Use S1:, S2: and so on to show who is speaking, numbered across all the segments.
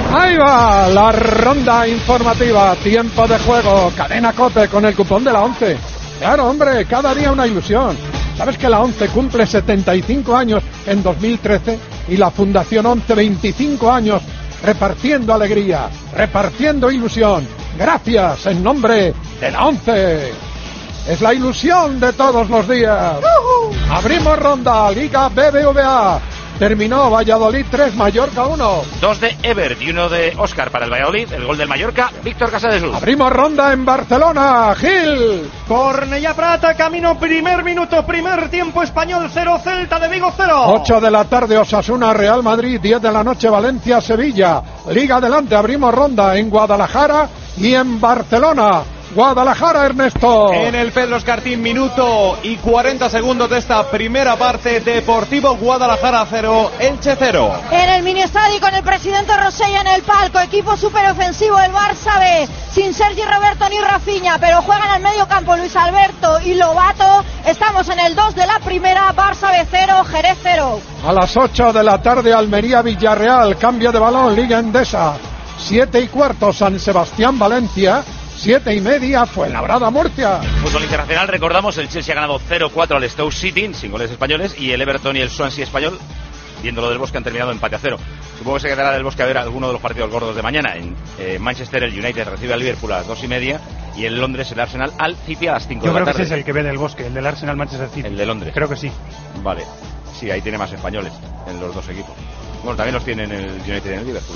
S1: Ahí va la ronda informativa, tiempo de juego, cadena COPE con el cupón de la 11. Claro, hombre, cada día una ilusión. ¿Sabes que la 11 cumple 75 años en 2013 y la Fundación 11 25 años repartiendo alegría, repartiendo ilusión? Gracias en nombre de la 11. Es la ilusión de todos los días. Abrimos ronda, Liga BBVA. Terminó Valladolid 3, Mallorca 1.
S2: 2 de Ebert y 1 de Óscar para el Valladolid. El gol del Mallorca, Víctor Casadesús.
S1: Abrimos ronda en Barcelona, Gil.
S3: Cornellá Prat, camino primer minuto, primer tiempo español 0, Celta de Vigo 0.
S1: 8 de la tarde Osasuna, Real Madrid, 10 de la noche Valencia, Sevilla. Liga adelante, abrimos ronda en Guadalajara y en Barcelona. Guadalajara, Ernesto.
S4: En el Pedro Escartín, minuto y 40 segundos de esta primera parte. Deportivo Guadalajara 0, Elche 0.
S5: En el mini estadio con el presidente Rosella en el palco, equipo superofensivo del Barça B, sin Sergi Roberto ni Rafinha, pero juegan al medio campo Luis Alberto y Lobato. Estamos en el 2 de la primera, Barça B 0, Jerez 0.
S1: A las 8 de la tarde Almería Villarreal, cambio de balón, Liga Endesa. 7 y cuarto San Sebastián Valencia. 7 y media Fuenlabrada Murcia.
S2: Fútbol internacional, recordamos, el Chelsea ha ganado 0-4 al Stoke City, sin goles españoles, y el Everton y el Swansea español, viendo lo del Bosque, han terminado empate a 0. Supongo que se quedará del Bosque a ver alguno de los partidos gordos de mañana. En Manchester el United recibe al Liverpool a las 2 y media, y en Londres el Arsenal al City a las 5 de la tarde.
S3: Yo creo que ese es el que ve del Bosque, el del Arsenal Manchester City.
S2: El de Londres.
S3: Creo que sí.
S2: Vale, sí, ahí tiene más españoles en los dos equipos. Bueno, también los tienen el United y el Liverpool.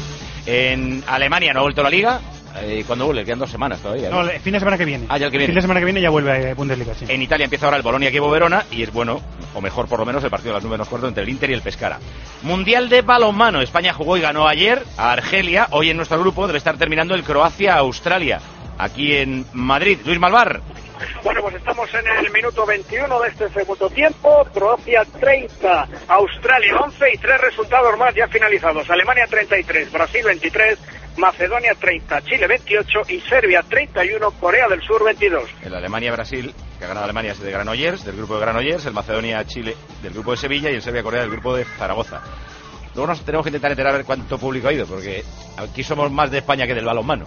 S2: En Alemania no ha vuelto la Liga. ¿Cuándo vuelve? Quedan 2 semanas todavía, ¿no?
S3: No, el fin de semana que viene.
S2: Ah, ya el que viene.
S3: El fin de semana que viene ya vuelve a Bundesliga, sí.
S2: En Italia empieza ahora el Bolonia-Chievo-Verona y es bueno, o mejor por lo menos, el partido de las 9:15 entre el Inter y el Pescara. Mundial de balonmano. España jugó y ganó ayer a Argelia. Hoy en nuestro grupo debe estar terminando el Croacia-Australia. Aquí en Madrid. Luis Malvar.
S6: Bueno, pues estamos en el minuto 21 de este segundo tiempo. Croacia 30, Australia 11 y 3 resultados más ya finalizados. Alemania 33, Brasil 23, Macedonia 30, Chile 28 y Serbia 31, Corea del Sur 22.
S2: El Alemania-Brasil, que ha ganado Alemania, es de Granollers, del grupo de Granollers. El Macedonia-Chile, del grupo de Sevilla. Y el Serbia-Corea, del grupo de Zaragoza. Luego nos tenemos que intentar enterar a ver cuánto público ha ido, porque aquí somos más de España que del balonmano.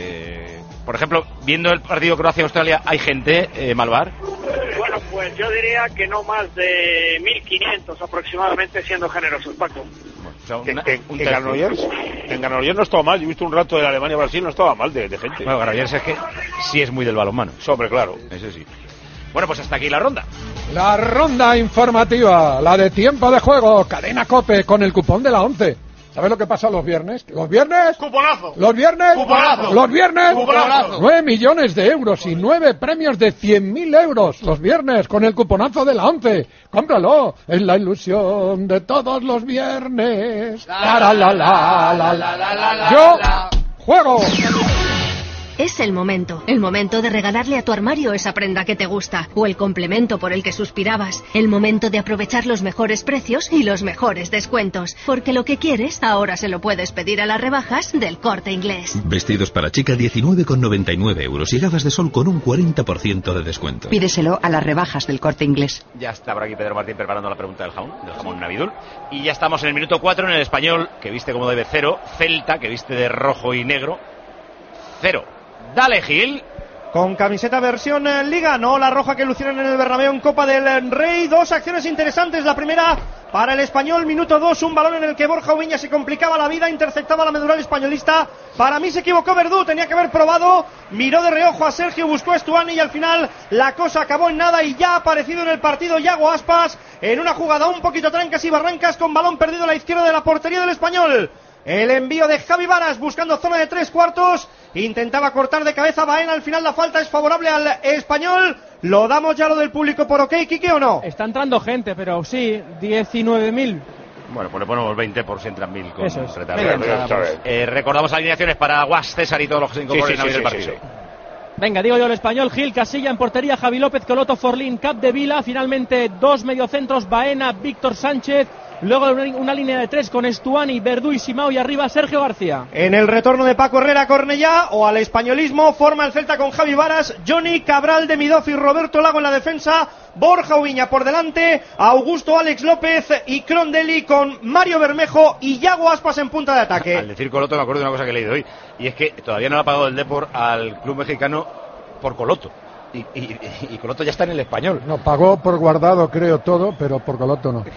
S2: Por ejemplo, viendo el partido Croacia-Australia, ¿hay gente, Malvar?
S6: Bueno, pues yo diría que no más de 1.500 aproximadamente, siendo generosos, Paco.
S2: Bueno, o sea,
S7: en Granollers no estaba mal. Yo he visto un rato de Alemania-Brasil, no estaba mal de gente.
S2: Bueno, Granollers es que sí es muy del balonmano.
S7: Hombre, claro.
S2: Eso sí. Bueno, pues hasta aquí la ronda.
S1: La ronda informativa, la de tiempo de juego, cadena COPE con el cupón de la 11. ¿Sabes lo que pasa los viernes? ¿Los viernes?
S4: ¡Cuponazo!
S1: ¿Los viernes?
S4: ¡Cuponazo!
S1: ¿Los viernes?
S4: ¡Cuponazo!
S1: 9 millones de euros y 9 premios de 100.000 euros los viernes con el cuponazo de la 11. ¡Cómpralo! Es la ilusión de todos los viernes. Yo juego.
S8: Es el momento de regalarle a tu armario esa prenda que te gusta o el complemento por el que suspirabas, el momento de aprovechar los mejores precios y los mejores descuentos, porque lo que quieres ahora se lo puedes pedir a las rebajas del Corte Inglés.
S9: Vestidos para chica 19,99 euros y gafas de sol con un 40% de descuento.
S10: Pídeselo a las rebajas del Corte Inglés.
S2: Ya está por aquí Pedro Martín preparando la pregunta del jamón Navidul. Y ya estamos en el minuto 4 en el Español, que viste como debe 0, Celta, que viste de rojo y negro, 0. Dale, Gil.
S3: Con camiseta versión Liga, no la roja que lucieron en el Bernabéu en Copa del Rey. 2 acciones interesantes. La primera para el Español, minuto 2, un balón en el que Borja Ubiña se complicaba la vida, interceptaba la medular españolista. Para mí se equivocó Verdú, tenía que haber probado, miró de reojo a Sergio, buscó a Estuani y al final la cosa acabó en nada y ya ha aparecido en el partido Yago Aspas en una jugada un poquito trancas y barrancas con balón perdido a la izquierda de la portería del Español. El envío de Javi Varas buscando zona de 3/4. Intentaba cortar de cabeza Baena. Al final la falta es favorable al Español. ¿Lo damos ya lo del público por ok, Quique, o no?
S11: Está entrando gente, pero sí, 19.000.
S2: Bueno, pues le ponemos 20 por si entran 1.000 con
S11: Eso es.
S2: recordamos alineaciones para Guas, César y todos los que se incorporen a el partido.
S11: Venga, digo yo el Español. Gil, Casilla en portería, Javi López, Coloto, Forlín, Capdevila. Finalmente 2 mediocentros, Baena, Víctor Sánchez. Luego una línea de 3 con Estuani, Verdú y Simao y arriba Sergio García.
S3: En el retorno de Paco Herrera a Cornellá o al españolismo, forma el Celta con Javi Varas, Johnny, Cabral, Demidov y Roberto Lago en la defensa. Borja Ubiña por delante, Augusto Alex López y Crondelli con Mario Bermejo y Yago Aspas en punta de ataque.
S2: Al decir Coloto me acuerdo de una cosa que he leído hoy, y es que todavía no le ha pagado el Depor al club mexicano por Coloto. Y Coloto ya está en el Español.
S1: No, pagó por Guardado, creo, todo, pero por Coloto no.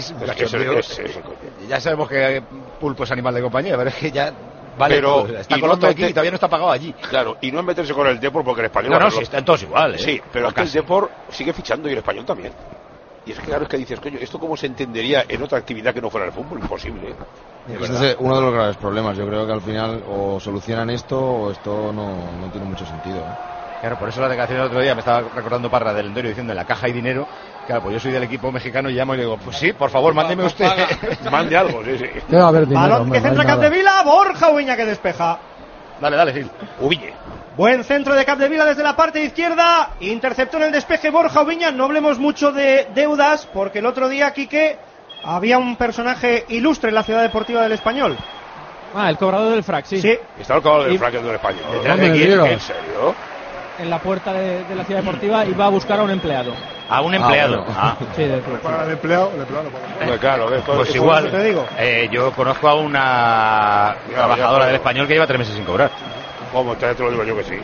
S2: Ya sabemos que Pulpo es animal de compañía, pero es que ya... Vale,
S7: pero
S2: pues, está Coloto aquí y todavía no está pagado allí.
S7: Claro, y no en meterse con el Depor porque el Español...
S2: No, si están todos iguales.
S7: Sí, pero es que el Depor sigue fichando y el Español también. Y es que claro, es que dices, coño, ¿esto cómo se entendería en otra actividad que no fuera el fútbol? Imposible.
S12: Este es uno de los graves problemas. Yo creo que al final o solucionan esto o esto no tiene mucho sentido.
S2: Claro, por eso la declaración del otro día me estaba recordando Parra del Endorio diciendo en la caja hay dinero. Claro, pues yo soy del equipo mexicano y llamo y le digo, pues sí, por favor, mándeme usted.
S7: Mande algo, sí.
S1: Debe haber dinero,
S3: balón que centra Capdevila, Borja Ubiña que despeja.
S2: Dale, Gil.
S7: Ubiñe.
S3: Buen centro de Capdevila desde la parte izquierda, interceptó en el despeje Borja Ubiña. No hablemos mucho de deudas porque el otro día, Quique, había un personaje ilustre en la ciudad deportiva del Español.
S11: El cobrador del frac, sí.
S7: Estaba el cobrador del frac del Español. ¿En serio?
S11: En la puerta de la ciudad deportiva iba a buscar a un empleado.
S2: ¿A un empleado?
S11: Sí, del club.
S13: Para el empleado
S7: claro,
S2: pues igual, te digo. Yo conozco a una trabajadora del Español que lleva 3 meses sin cobrar.
S7: ¿Cómo? Te lo digo yo que sí.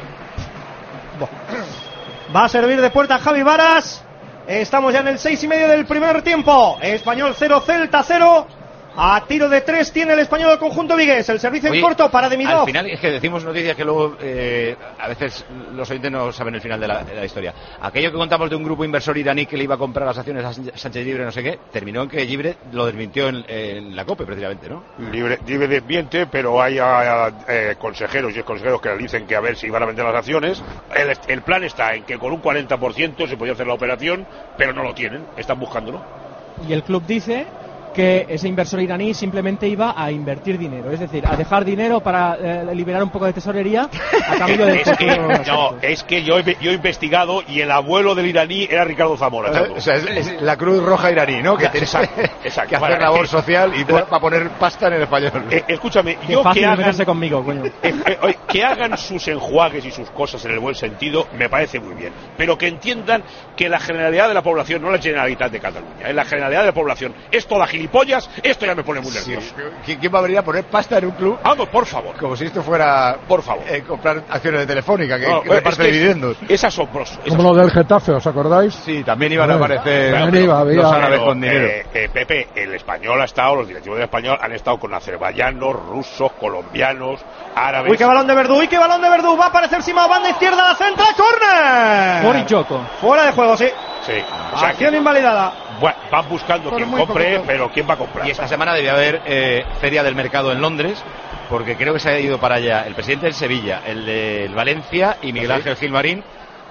S3: Va a servir de puerta Javi Varas. Estamos ya en el 6:30 del primer tiempo. Español 0, Celta 0. A tiro de 3 tiene el Español al conjunto vigués. El servicio en corto para Demidov.
S2: Al final es que decimos noticias que luego a veces los oyentes no saben el final de la historia. Aquello que contamos de un grupo inversor iraní que le iba a comprar las acciones a Sánchez Llibre, no sé qué, terminó en que Llibre lo desmintió en la COPE precisamente, ¿no?
S7: Llibre desmiente, pero hay consejeros y exconsejeros que le dicen que a ver si van a vender las acciones. El plan está en que con un 40% se podía hacer la operación, pero no lo tienen, están buscándolo.
S11: Y el club dice que ese inversor iraní simplemente iba a invertir dinero, es decir, a dejar dinero para liberar un poco de tesorería a cambio de...
S7: es que yo he investigado y el abuelo del iraní era Ricardo Zamora.
S2: O sea, es la Cruz Roja iraní, ¿no? Que tiene que hacer labor social y para poner pasta en el Español.
S7: Escúchame,
S11: meterse conmigo, coño.
S7: Que hagan sus enjuagues y sus cosas en el buen sentido me parece muy bien, pero que entiendan que la generalidad de la población, no la Generalitat de Cataluña, es la generalidad de la población, es toda gilipollas, esto ya me pone muy nervioso.
S2: ¿Quién va a venir a poner pasta en un club?
S7: Vamos, por favor.
S2: Como si esto fuera,
S7: por favor,
S2: comprar acciones de Telefónica, que reparte dividendos.
S7: Es asombroso.
S1: Como lo del Getafe, ¿os acordáis?
S2: Sí, también iban a aparecer
S1: los
S2: árabes con dinero.
S7: Pepe, el Español ha estado, los directivos del Español han estado con azerbaiyanos, rusos, colombianos, árabes.
S3: Uy, qué balón de Verdú, va a aparecer Simao, banda izquierda, la centra, córner.
S11: Morichoco.
S3: Fuera de juego, sí.
S7: Sí.
S3: Acción invalidada.
S7: Bueno, van buscando quien compre, pero ¿quién va a comprar?
S2: Y esta semana debía haber feria del mercado en Londres, porque creo que se ha ido para allá el presidente del Sevilla, el del Valencia y Miguel Ángel Gilmarín,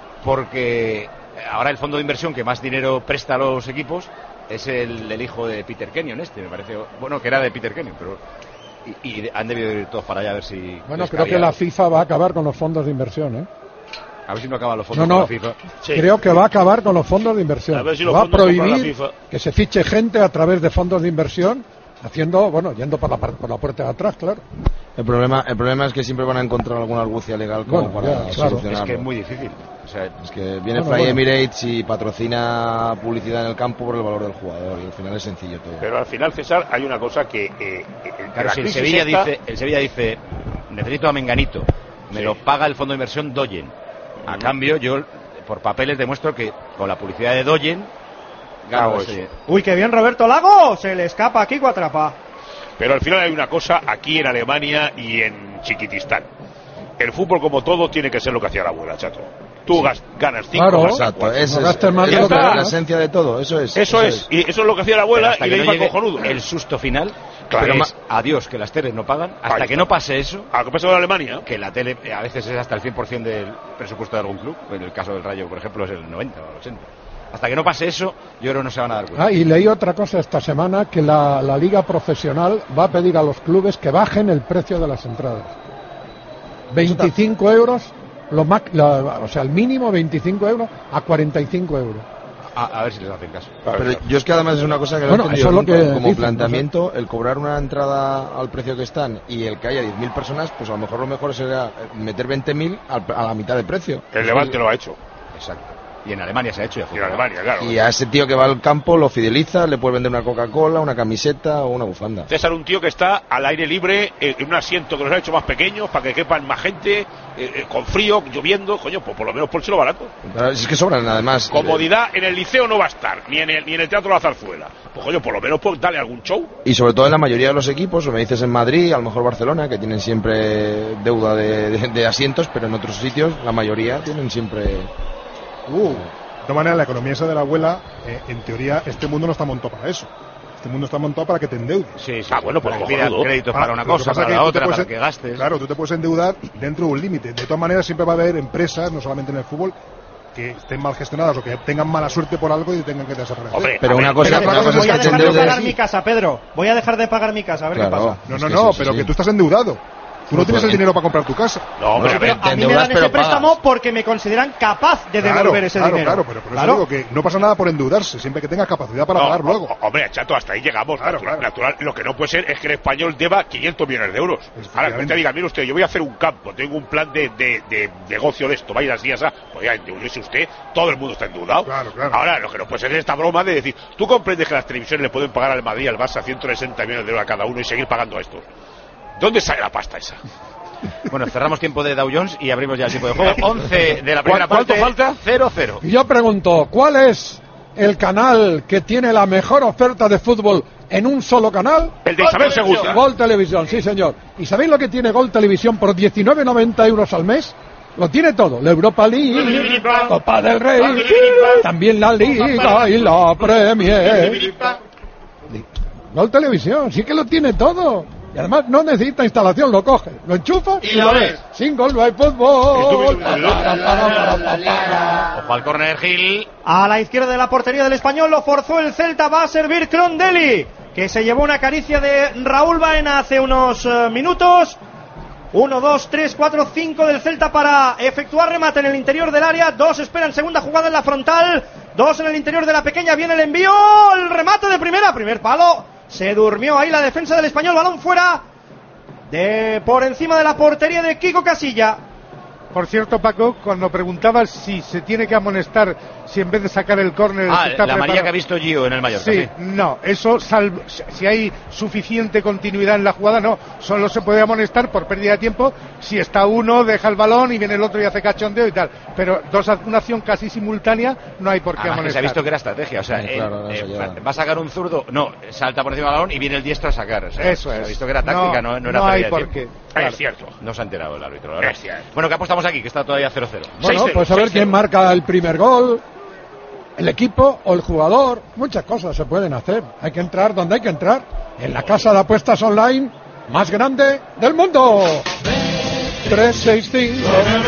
S2: porque ahora el fondo de inversión que más dinero presta a los equipos es el hijo de Peter Kenyon, me parece, bueno, que era de Peter Kenyon, pero y han debido ir todos para allá a ver si...
S1: Bueno, creo que la FIFA va a acabar con los fondos de inversión, ¿eh?
S2: A ver si no acaban los fondos con la FIFA.
S1: Sí. Creo que va a acabar con los fondos de inversión.
S7: A ver si
S1: va a prohibir que se fiche gente a través de fondos de inversión, yendo por la puerta de atrás, claro.
S12: El problema es que siempre van a encontrar alguna argucia legal como para solucionarlo.
S2: Es que es muy difícil. O sea,
S12: es que viene Fly Emirates y patrocina publicidad en el campo por el valor del jugador y al final es sencillo todo.
S7: Pero al final, César, hay una cosa que...
S2: claro, si el Sevilla dice necesito a Menganito, me lo paga el fondo de inversión Doyen. A cambio, yo por papeles demuestro que con la publicidad de Doyen gano ese.
S3: Uy, qué bien Roberto Lago, se le escapa aquí, Cuatrapa.
S7: Pero al final hay una cosa aquí en Alemania y en Chiquitistán. El fútbol, como todo, tiene que ser lo que hacía la abuela, chato. Tú ganas 5,
S1: claro,
S12: exacto, esa es la esencia de todo, eso es.
S7: Y eso es lo que hacía la abuela y le iba cojonudo.
S2: El susto final,
S7: claro,
S2: es adiós, que las teles no pagan, hasta que no pase eso.
S7: ¿A qué pasa en Alemania?
S2: Que la tele a veces es hasta el 100% del presupuesto de algún club, en el caso del Rayo, por ejemplo, es el 90 o el 80. Hasta que no pase eso, yo creo que no se van a dar cuenta.
S1: Y leí otra cosa esta semana, que la liga profesional va a pedir a los clubes que bajen el precio de las entradas. 25 euros, o sea, el mínimo 25 euros a 45 euros.
S2: A ver si les hacen caso.
S12: Pero yo es que además es una cosa que no he entendido nunca, como planteamiento, el cobrar una entrada al precio que están y el que haya 10.000 personas, pues a lo mejor sería meter 20.000 a la mitad de precio.
S7: El Levante lo ha hecho.
S2: Exacto. Y en Alemania se ha hecho.
S7: Y en Alemania, claro.
S12: Y a ese tío que va al campo lo fideliza, le puedes vender una Coca-Cola, una camiseta o una bufanda.
S7: César, un tío que está al aire libre, en un asiento que los ha hecho más pequeños para que quepan más gente, con frío, lloviendo, coño, pues por lo menos pónselo barato.
S12: Claro, es que sobran, además.
S7: Comodidad en el Liceo no va a estar, ni en el Teatro La Zarzuela. Pues coño, por lo menos pues, dale algún show.
S12: Y sobre todo en la mayoría de los equipos, o me dices en Madrid, a lo mejor Barcelona, que tienen siempre deuda de asientos, pero en otros sitios la mayoría tienen siempre...
S13: De todas maneras, la economía esa de la abuela, en teoría, este mundo no está montado para eso. Este mundo está montado para que te endeudes.
S2: Sí, bueno, pues pidas créditos para una cosa, para la otra, para que gastes.
S13: Claro, tú te puedes endeudar dentro de un límite. De todas maneras, siempre va a haber empresas, no solamente en el fútbol, que estén mal gestionadas o que tengan mala suerte por algo y tengan que desaparecer.
S12: Hombre, pero una cosa es
S3: voy a dejar de pagar mi casa, Pedro. Voy a dejar de pagar mi casa, a ver qué pasa.
S13: No, pero que tú estás endeudado. Tú no tienes el dinero para comprar tu casa.
S3: No, hombre, pero a mí me dan ese préstamo porque me consideran capaz de devolver ese dinero.
S13: Claro, pero por eso digo que no pasa nada por endeudarse, siempre que tengas capacidad para pagar luego.
S7: Hombre, chato, hasta ahí llegamos. Natural. Lo que no puede ser es que el español deba 500 millones de euros. Ahora, que usted diga, mire usted, yo voy a hacer un campo, tengo un plan de negocio de esto, vaya así, pues ya endeudarse usted, todo el mundo está endeudado.
S13: Claro.
S7: Ahora, lo que no puede ser es esta broma de decir, tú comprendes que las televisiones le pueden pagar al Madrid y al Barça 160 millones de euros a cada uno y seguir pagando a estos. ¿Dónde sale la pasta esa?
S2: Bueno, cerramos tiempo de Dow Jones y abrimos ya el tiempo de juego. 11 de la primera parte.
S7: ¿Cuánto falta?
S2: 0-0.
S1: Y yo pregunto, ¿cuál es el canal que tiene la mejor oferta de fútbol en un solo canal?
S7: El de Isabel II.
S1: Gol Televisión, sí señor. ¿Y sabéis lo que tiene Gol Televisión por 19,90 euros al mes? Lo tiene todo, la Europa League, Copa del Rey, también la Liga y la Premier. Gol Televisión, sí que lo tiene todo. Y además no necesita instalación, lo coges, lo enchufas
S2: y lo ves.
S1: Sin gol no hay fútbol.
S2: Ojo al córner, Gil.
S3: A la izquierda de la portería del Español lo forzó el Celta, va a servir Crondelli, que se llevó una caricia de Raúl Baena hace unos minutos. 1, 2, 3, 4, 5 del Celta para efectuar remate en el interior del área. 2 esperan segunda jugada en la frontal. 2 en el interior de la pequeña. Viene el envío. El remate de primera. Primer palo. Se durmió ahí la defensa del Español. Balón fuera. Por encima de la portería de Kiko Casilla.
S14: Por cierto, Paco, cuando preguntabas si se tiene que amonestar, si en vez de sacar el córner...
S2: la amarilla que ha visto Gio en el Mallorca.
S14: Sí, no, eso si hay suficiente continuidad en la jugada, no, solo se puede amonestar por pérdida de tiempo si está uno, deja el balón y viene el otro y hace cachondeo y tal, pero una acción casi simultánea no hay por qué amonestar.
S2: Que se ha visto que era estrategia, o sea, va a sacar un zurdo, no, salta por encima del balón y viene el diestro a sacar, o sea,
S14: eso es.
S2: Se ha visto que era táctica, no era pérdida de tiempo.
S7: Claro. Es cierto.
S2: No se ha enterado el árbitro, ¿verdad? Es cierto. Bueno, que apostamos aquí, que está todavía 0-0.
S1: Bueno, pues a ver quién marca el primer gol, el equipo o el jugador. Muchas cosas se pueden hacer. Hay que entrar donde hay que entrar. En la casa de apuestas online más grande del mundo. 365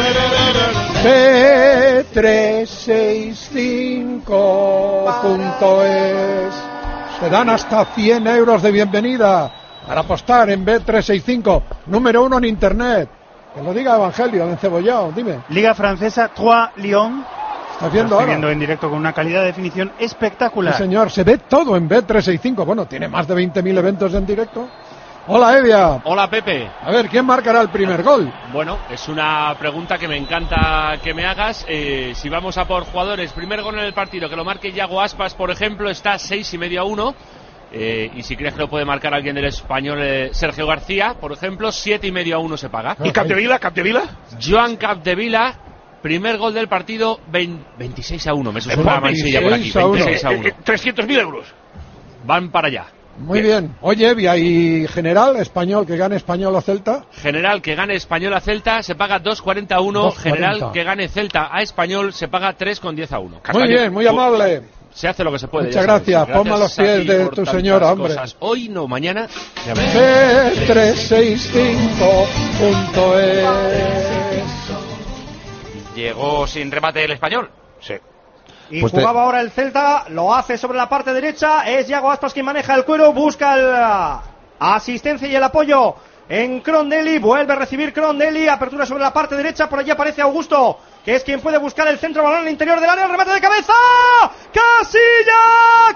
S1: B365.es. Te dan hasta 100 euros de bienvenida para apostar en Bet365, número 1 en internet. Que lo diga Evangelio, de Encebollado, dime.
S15: Liga francesa, 3 Lyon.
S1: ¿Estás viendo
S15: ahora? Estoy viendo en directo con una calidad de definición espectacular.
S1: Sí, señor, se ve todo en Bet365. Bueno, tiene más de 20.000 eventos en directo. Hola, Evia.
S16: Hola, Pepe.
S1: A ver, ¿quién marcará el primer gol?
S16: Bueno, es una pregunta que me encanta que me hagas. Si vamos a por jugadores, primer gol en el partido, que lo marque Yago Aspas, por ejemplo, está 6,5-1. Y si crees que lo puede marcar alguien del Español, Sergio García, por ejemplo, 7,5-1 se paga.
S7: ¿Y Capdevila?
S16: Joan Capdevila, primer gol del partido, 26-1. Me suena Mansilla por aquí, 26-1.
S7: 300.000 euros.
S16: Van para allá.
S1: Muy bien. Oye, Evia, ¿y general español que gane Español a Celta?
S16: General que gane Español a Celta se paga 2,41. General que gane Celta a Español se paga 3,10-1.
S1: Muy bien, muy amable.
S16: Se hace lo que se puede.
S1: Muchas gracias. Ponme a los pies de tu señora, hombre.
S16: Cosas. Hoy no, mañana.
S1: B365.es.
S2: Llegó sin remate el Español.
S7: Sí.
S3: Y pues jugaba ahora el Celta, lo hace sobre la parte derecha, es Yago Aspas quien maneja el cuero, busca la asistencia y el apoyo en Crondelli, vuelve a recibir Crondelli, apertura sobre la parte derecha, por allí aparece Augusto, que es quien puede buscar el centro, balón en el interior del área, el remate de cabeza, ¡Casilla!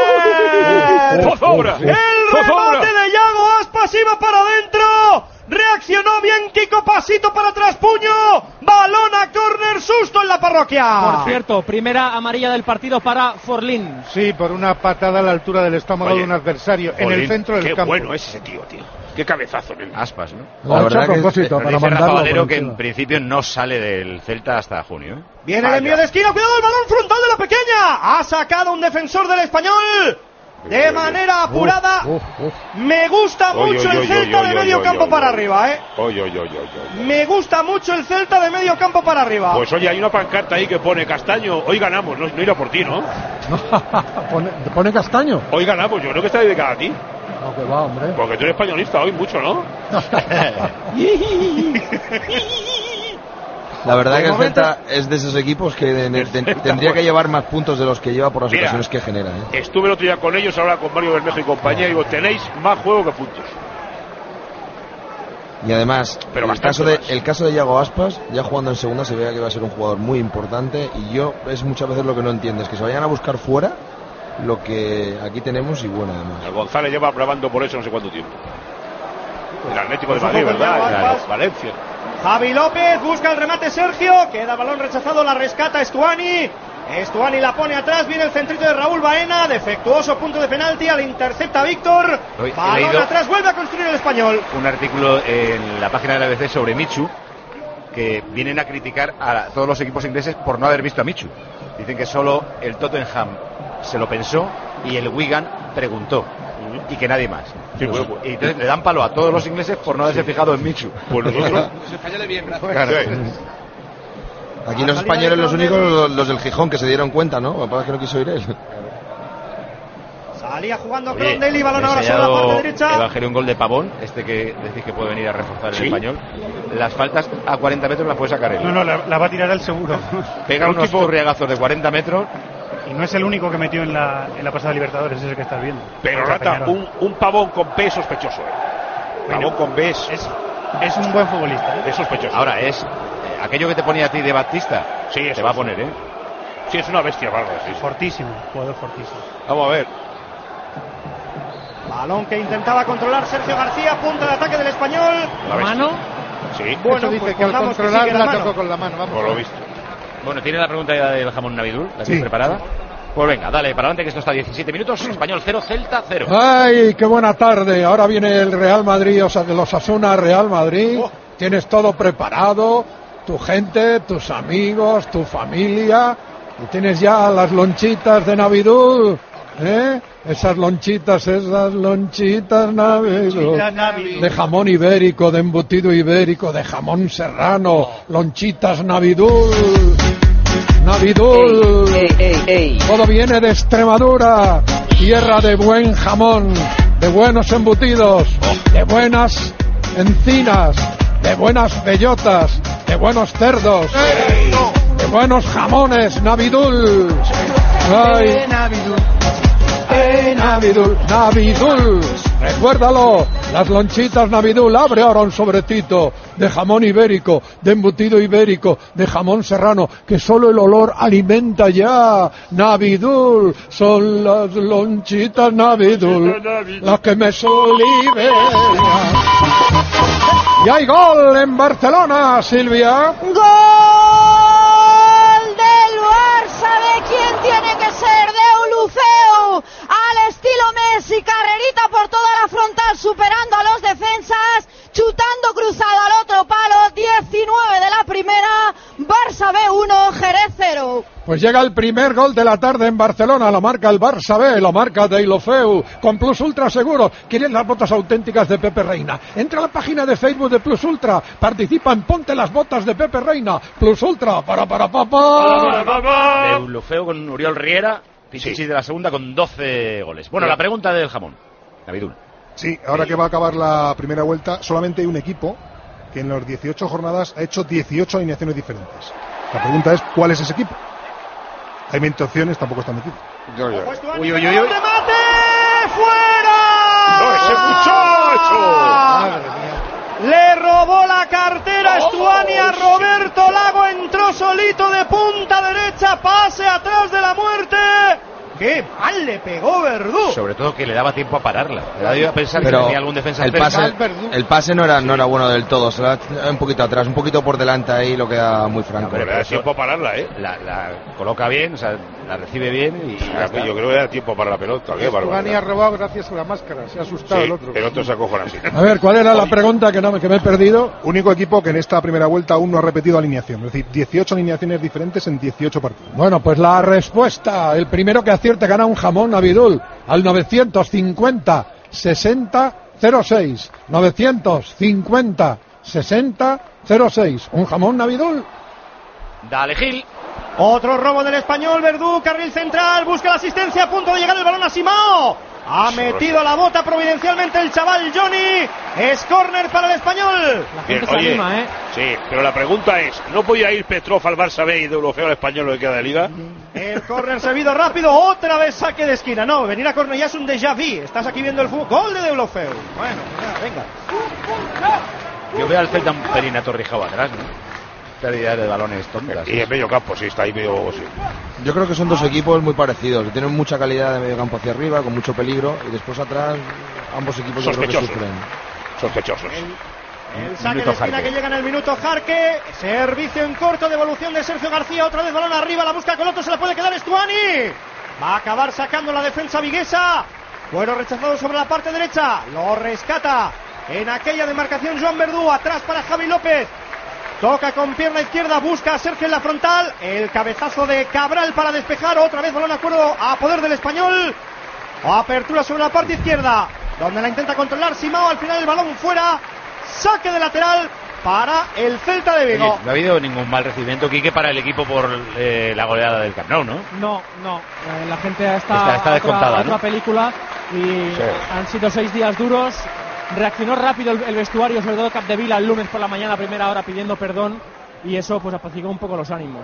S3: ¡Corre! El remate de Yago Aspas iba para adentro, reaccionó bien Kiko, pasito para atrás, puño, balón a córner, susto en la parroquia.
S11: Por cierto, primera amarilla del partido para Forlín.
S14: Sí, por una patada a la altura del estómago de un adversario, en el centro del campo.
S7: Qué bueno es ese tío. Qué cabezazo.
S2: Aspas, ¿no?
S1: La verdad que propósito,
S2: para dice Rafa Valero que en principio no sale del Celta hasta junio.
S3: Viene el envío de esquina, cuidado el balón frontal de la pequeña. Ha sacado un defensor del Español de manera apurada. Me gusta mucho el Celta de medio campo para arriba, Me gusta mucho el Celta de medio campo para arriba.
S7: Pues oye, hay una pancarta ahí que pone Castaño, hoy ganamos, no irá por ti, ¿no?
S1: ¿Pone Castaño?
S7: Hoy ganamos, yo creo que está dedicada a ti.
S1: No, que va, hombre.
S7: Porque tú eres españolista hoy mucho, ¿no?
S12: La verdad que el Celta es de esos equipos que tendría que llevar más puntos de los que lleva por las ocasiones que genera.
S7: Estuve el otro día con ellos, ahora con Mario Bermejo y compañía, y digo, tenéis más juego que puntos.
S12: Y además,
S7: pero
S12: el caso de Yago Aspas, ya jugando en segunda, se veía que va a ser un jugador muy importante. Y es muchas veces lo que no entiendes, que se vayan a buscar fuera lo que aquí tenemos y bueno, además.
S7: El González lleva probando por eso no sé cuánto tiempo. El Atlético de Madrid, ¿verdad? Valencia.
S3: Javi López busca el remate Sergio, queda balón rechazado, la rescata Estuani. Estuani la pone atrás, viene el centrito de Raúl Baena, defectuoso punto de penalti, al intercepta Víctor. Balón atrás, vuelve a construir el Español.
S2: Un artículo en la página de la ABC sobre Michu, que vienen a criticar a todos los equipos ingleses por no haber visto a Michu. Dicen que solo el Tottenham se lo pensó y el Wigan preguntó y que nadie más.
S7: Sí,
S2: y entonces le dan palo a todos los ingleses por no haberse fijado en Michu.
S7: Pues nosotros
S17: los españoles bien,
S2: claro.
S12: Aquí los españoles los únicos, los del Gijón, que se dieron cuenta, ¿no? Lo que pasa es que no quiso ir él.
S3: Salía jugando Crondelli, balón ahora sobre la parte derecha.
S2: Evangelio, un gol de Pavón, que decís que puede venir a reforzar el Español. Las faltas a 40 metros las puede sacar él.
S15: No, la va a tirar él seguro.
S2: Pega unos churriagazos de 40 metros.
S15: Y no es el único que metió en la pasada Libertadores, es el que estás viendo.
S7: Pero Rata, un Pavón con B sospechoso. Pavón con B
S15: es un buen futbolista.
S7: Es sospechoso.
S2: Ahora es aquello que te ponía a ti de Batista.
S7: Sí,
S2: te va a poner,
S7: Sí, es una bestia, bárbara. Sí.
S15: Fortísimo, jugador fortísimo.
S7: Vamos a ver.
S3: Balón que intentaba controlar Sergio García, punto de ataque del Español.
S11: ¿Mano?
S7: Sí.
S14: Bueno, dice que al controlar la tocó con la mano. Vamos.
S7: Por lo visto.
S2: Bueno, ¿tiene la pregunta ya del jamón Navidul? ¿La tienes preparada? Pues venga, dale, para adelante que esto está 17 minutos. Español 0, Celta 0.
S1: ¡Ay, qué buena tarde! Ahora viene el Real Madrid, o sea, de los Osasuna Real Madrid. Tienes todo preparado, tu gente, tus amigos, tu familia. Y tienes ya las lonchitas de Navidul, Esas lonchitas Navidul. De jamón ibérico, de embutido ibérico, de jamón serrano. Lonchitas Navidul. Navidul. Todo viene de Extremadura, tierra de buen jamón, de buenos embutidos, de buenas encinas, de buenas bellotas, de buenos cerdos, de buenos jamones. Navidul. Ay. Navidul. Recuérdalo, las lonchitas Navidul. Abre ahora un sobretito de jamón ibérico, de embutido ibérico, de jamón serrano, que solo el olor alimenta ya. Navidul, son las lonchitas Navidul, las que me solivean. Y hay gol en Barcelona, Silvia.
S5: ¡Gol del Barça! ¿De quién tiene que ser? De Olufeu, al estilo Messi, carrerita por toda la frontal, superando a los defensas, chutando cruzado al otro palo. 19 de la primera, Barça B1, Jerez 0.
S1: Pues llega el primer gol de la tarde en Barcelona, lo marca el Barça B, lo marca Deulofeu, con Plus Ultra Seguro. ¿Quieren las botas auténticas de Pepe Reina? Entra a la página de Facebook de Plus Ultra, participa en Ponte las botas de Pepe Reina. Plus Ultra, para papá.
S2: Deulofeu con Uriol Riera, Pichichi de la segunda con 12 goles. Bueno, la pregunta del jamón, Navidul.
S13: Sí, ahora que va a acabar la primera vuelta, solamente hay un equipo que en las 18 jornadas ha hecho 18 alineaciones diferentes. La pregunta es, ¿cuál es ese equipo? Hay 20 opciones, tampoco está metido.
S7: Uy.
S3: ¡Remate! ¡Fuera!
S7: ¡No, ese muchacho!
S3: Le robó la cartera Estuani a Roberto Lago, entró solito de punta derecha, pase atrás de la muerte. ¡Qué mal le pegó Verdú!
S2: Sobre todo que le daba tiempo a pararla. Le daba a pensar que tenía algún defensa
S12: el pase no era bueno del todo, se la un poquito atrás, un poquito por delante ahí, lo queda muy franco.
S7: Pero le da tiempo a pararla,
S2: La coloca bien, o sea, la recibe bien y
S7: yo creo que le da tiempo para la pelota.
S14: Stuani ha robado gracias a la máscara, se ha asustado el otro.
S7: El otro se acojona así.
S1: A ver, ¿cuál era la pregunta que me he perdido?
S13: Único equipo que en esta primera vuelta aún no ha repetido alineación, es decir, 18 alineaciones diferentes en 18 partidos.
S1: Bueno, pues la respuesta, el primero que acierte gana un jamón Abidul al 950 60 06. 950 60 06. Un jamón Navidul.
S2: Dale, Gil.
S3: Otro robo del Español. Verdú, carril central, busca la asistencia, a punto de llegar el balón a Simao. Ha metido la bota providencialmente el chaval Johnny. Es córner para el Español.
S11: La gente se anima,
S7: Sí, pero la pregunta es, ¿no podía ir Petrov al Barça B y de Europeo al Español lo que queda de Liga?
S3: El córner servido rápido, otra vez saque de esquina. No, venir a córner ya es un déjà vu. Estás aquí viendo el fútbol. Gol de Deulofeu. Bueno, venga.
S2: Yo veo al Celta un pelín atorrijado atrás, ¿no? Pérdida de balones tontas.
S7: Y en medio campo, sí, está ahí medio... Sí.
S12: Yo creo que son dos equipos muy parecidos, que tienen mucha calidad de medio campo hacia arriba, con mucho peligro, y después atrás ambos equipos yo creo que sufren.
S7: Sospechosos.
S3: El saque de esquina que llega en el minuto Jarque. Servicio en corto, devolución de Sergio García. Otra vez balón arriba, la busca Coloto, se la puede quedar Stuani. Va a acabar sacando la defensa viguesa. Bueno, rechazado sobre la parte derecha. Lo rescata en aquella demarcación Joan Verdú. Atrás para Javi López. Toca con pierna izquierda, busca a Sergio en la frontal. El cabezazo de Cabral para despejar. Otra vez balón a poder del Español. Apertura sobre la parte izquierda, donde la intenta controlar Simao. Al final el balón fuera. Saque de lateral para el Celta de Vigo.
S2: Oye, no ha habido ningún mal recibimiento, Quique, para el equipo por la goleada del Camp Nou, ¿no?
S11: No. La gente está
S2: descontada,
S11: otra película y han sido 6 días duros. Reaccionó rápido el vestuario, sobre todo Capdevila el lunes por la mañana, primera hora, pidiendo perdón, y eso pues apaciguó un poco los ánimos.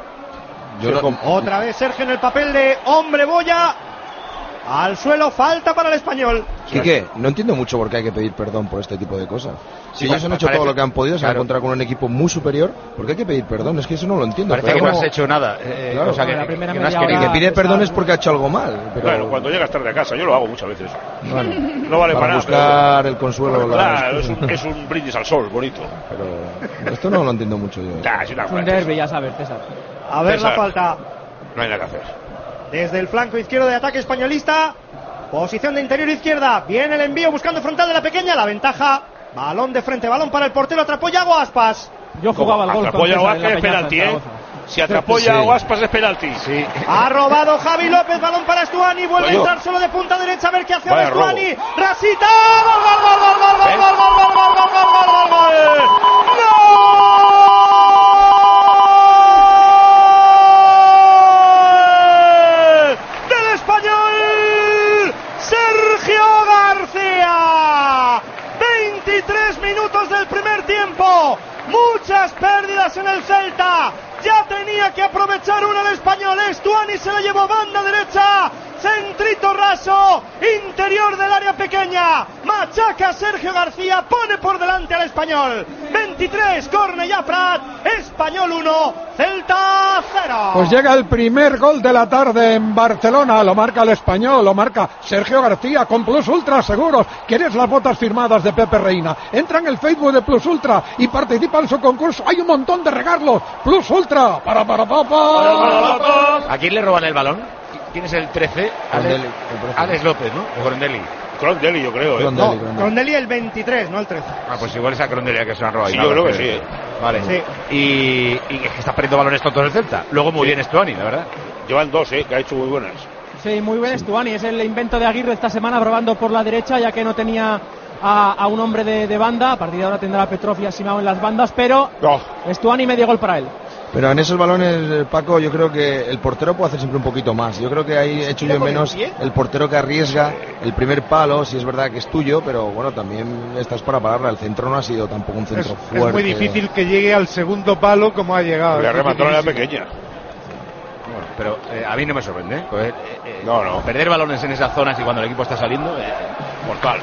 S3: Otra vez Sergio en el papel de hombre boya. Al suelo, falta para el Español.
S12: Quique, no entiendo mucho por qué hay que pedir perdón por este tipo de cosas. Si ellos han hecho todo lo que han podido, se han encontrado con un equipo muy superior, ¿por qué hay que pedir perdón? Es que eso no lo entiendo.
S2: Parece que no has hecho nada.
S12: Claro,
S2: o sea, que no has querido.
S12: Que pide perdón es porque ha hecho algo mal. Pero...
S7: Bueno, cuando llegas tarde a casa, yo lo hago muchas veces.
S12: Bueno,
S7: no vale para
S12: buscar
S7: nada,
S12: el consuelo.
S7: Claro, es un brindis al sol, bonito.
S12: Pero esto no lo entiendo mucho yo.
S11: Es un derbi, ya sabes, César.
S3: A ver la falta.
S7: No hay nada que hacer.
S3: Desde el flanco izquierdo de ataque españolista. Posición de interior izquierda. Viene el envío buscando frontal de la pequeña. La ventaja. Balón de frente. Balón para el portero. Atrapó Yago Aspas.
S11: Yo jugaba al gol.
S7: Atrapó Yago Aspas, es penalti, Si atrapó Yago Aspas es penalti.
S12: Sí.
S3: Ha robado Javi López. Balón para Stuani. Vuelve a entrar solo de punta derecha. A ver qué hace Stuani. Rasita. Sergio García. 23 minutos del primer tiempo. Muchas pérdidas en el Celta. Ya tenía que aprovechar una el Español. Stuani se la llevó banda derecha. Centrito raso. Interior del área pequeña. Machaca Sergio García. Pone por delante al Español. 23, Cornellà Prat. Español 1, Celta 0.
S1: Pues llega el primer gol de la tarde en Barcelona. Lo marca el Español, lo marca Sergio García con Plus Ultra Seguros. ¿Quieres las botas firmadas de Pepe Reina? Entra en el Facebook de Plus Ultra y participa en su concurso. Hay un montón de regalos. Plus Ultra.
S2: ¿A quién le roban el balón? ¿Quién es el 13? Alex López, ¿no? O Crondelli.
S7: Crondelli, yo creo.
S3: Crondelli el 23, no el 13.
S2: Ah, pues igual es a Crondelli que se lo han robado.
S7: Sí, yo creo que sí.
S2: Vale. Sí. Y está perdiendo balones tontos el Celta. Luego muy bien Stuani, la verdad.
S7: Llevan 2, que ha hecho muy buenas.
S11: Sí, muy bien Stuani. Es el invento de Aguirre esta semana, probando por la derecha, ya que no tenía a un hombre de banda. A partir de ahora tendrá a Petrov y a Simao en las bandas, pero Stuani medio gol para él.
S12: Pero en esos balones, Paco, yo creo que el portero puede hacer siempre un poquito más. Yo creo que ahí he hecho yo menos el portero que arriesga el primer palo, si es verdad que es tuyo, pero bueno, también estás para pararla. El centro no ha sido tampoco un centro fuerte.
S14: Es muy difícil que llegue al segundo palo como ha llegado.
S7: Le ha rematado en la pequeña.
S2: Bueno, pero a mí no me sorprende. Pues, no. Perder balones en esas zonas y cuando el equipo está saliendo, mortal.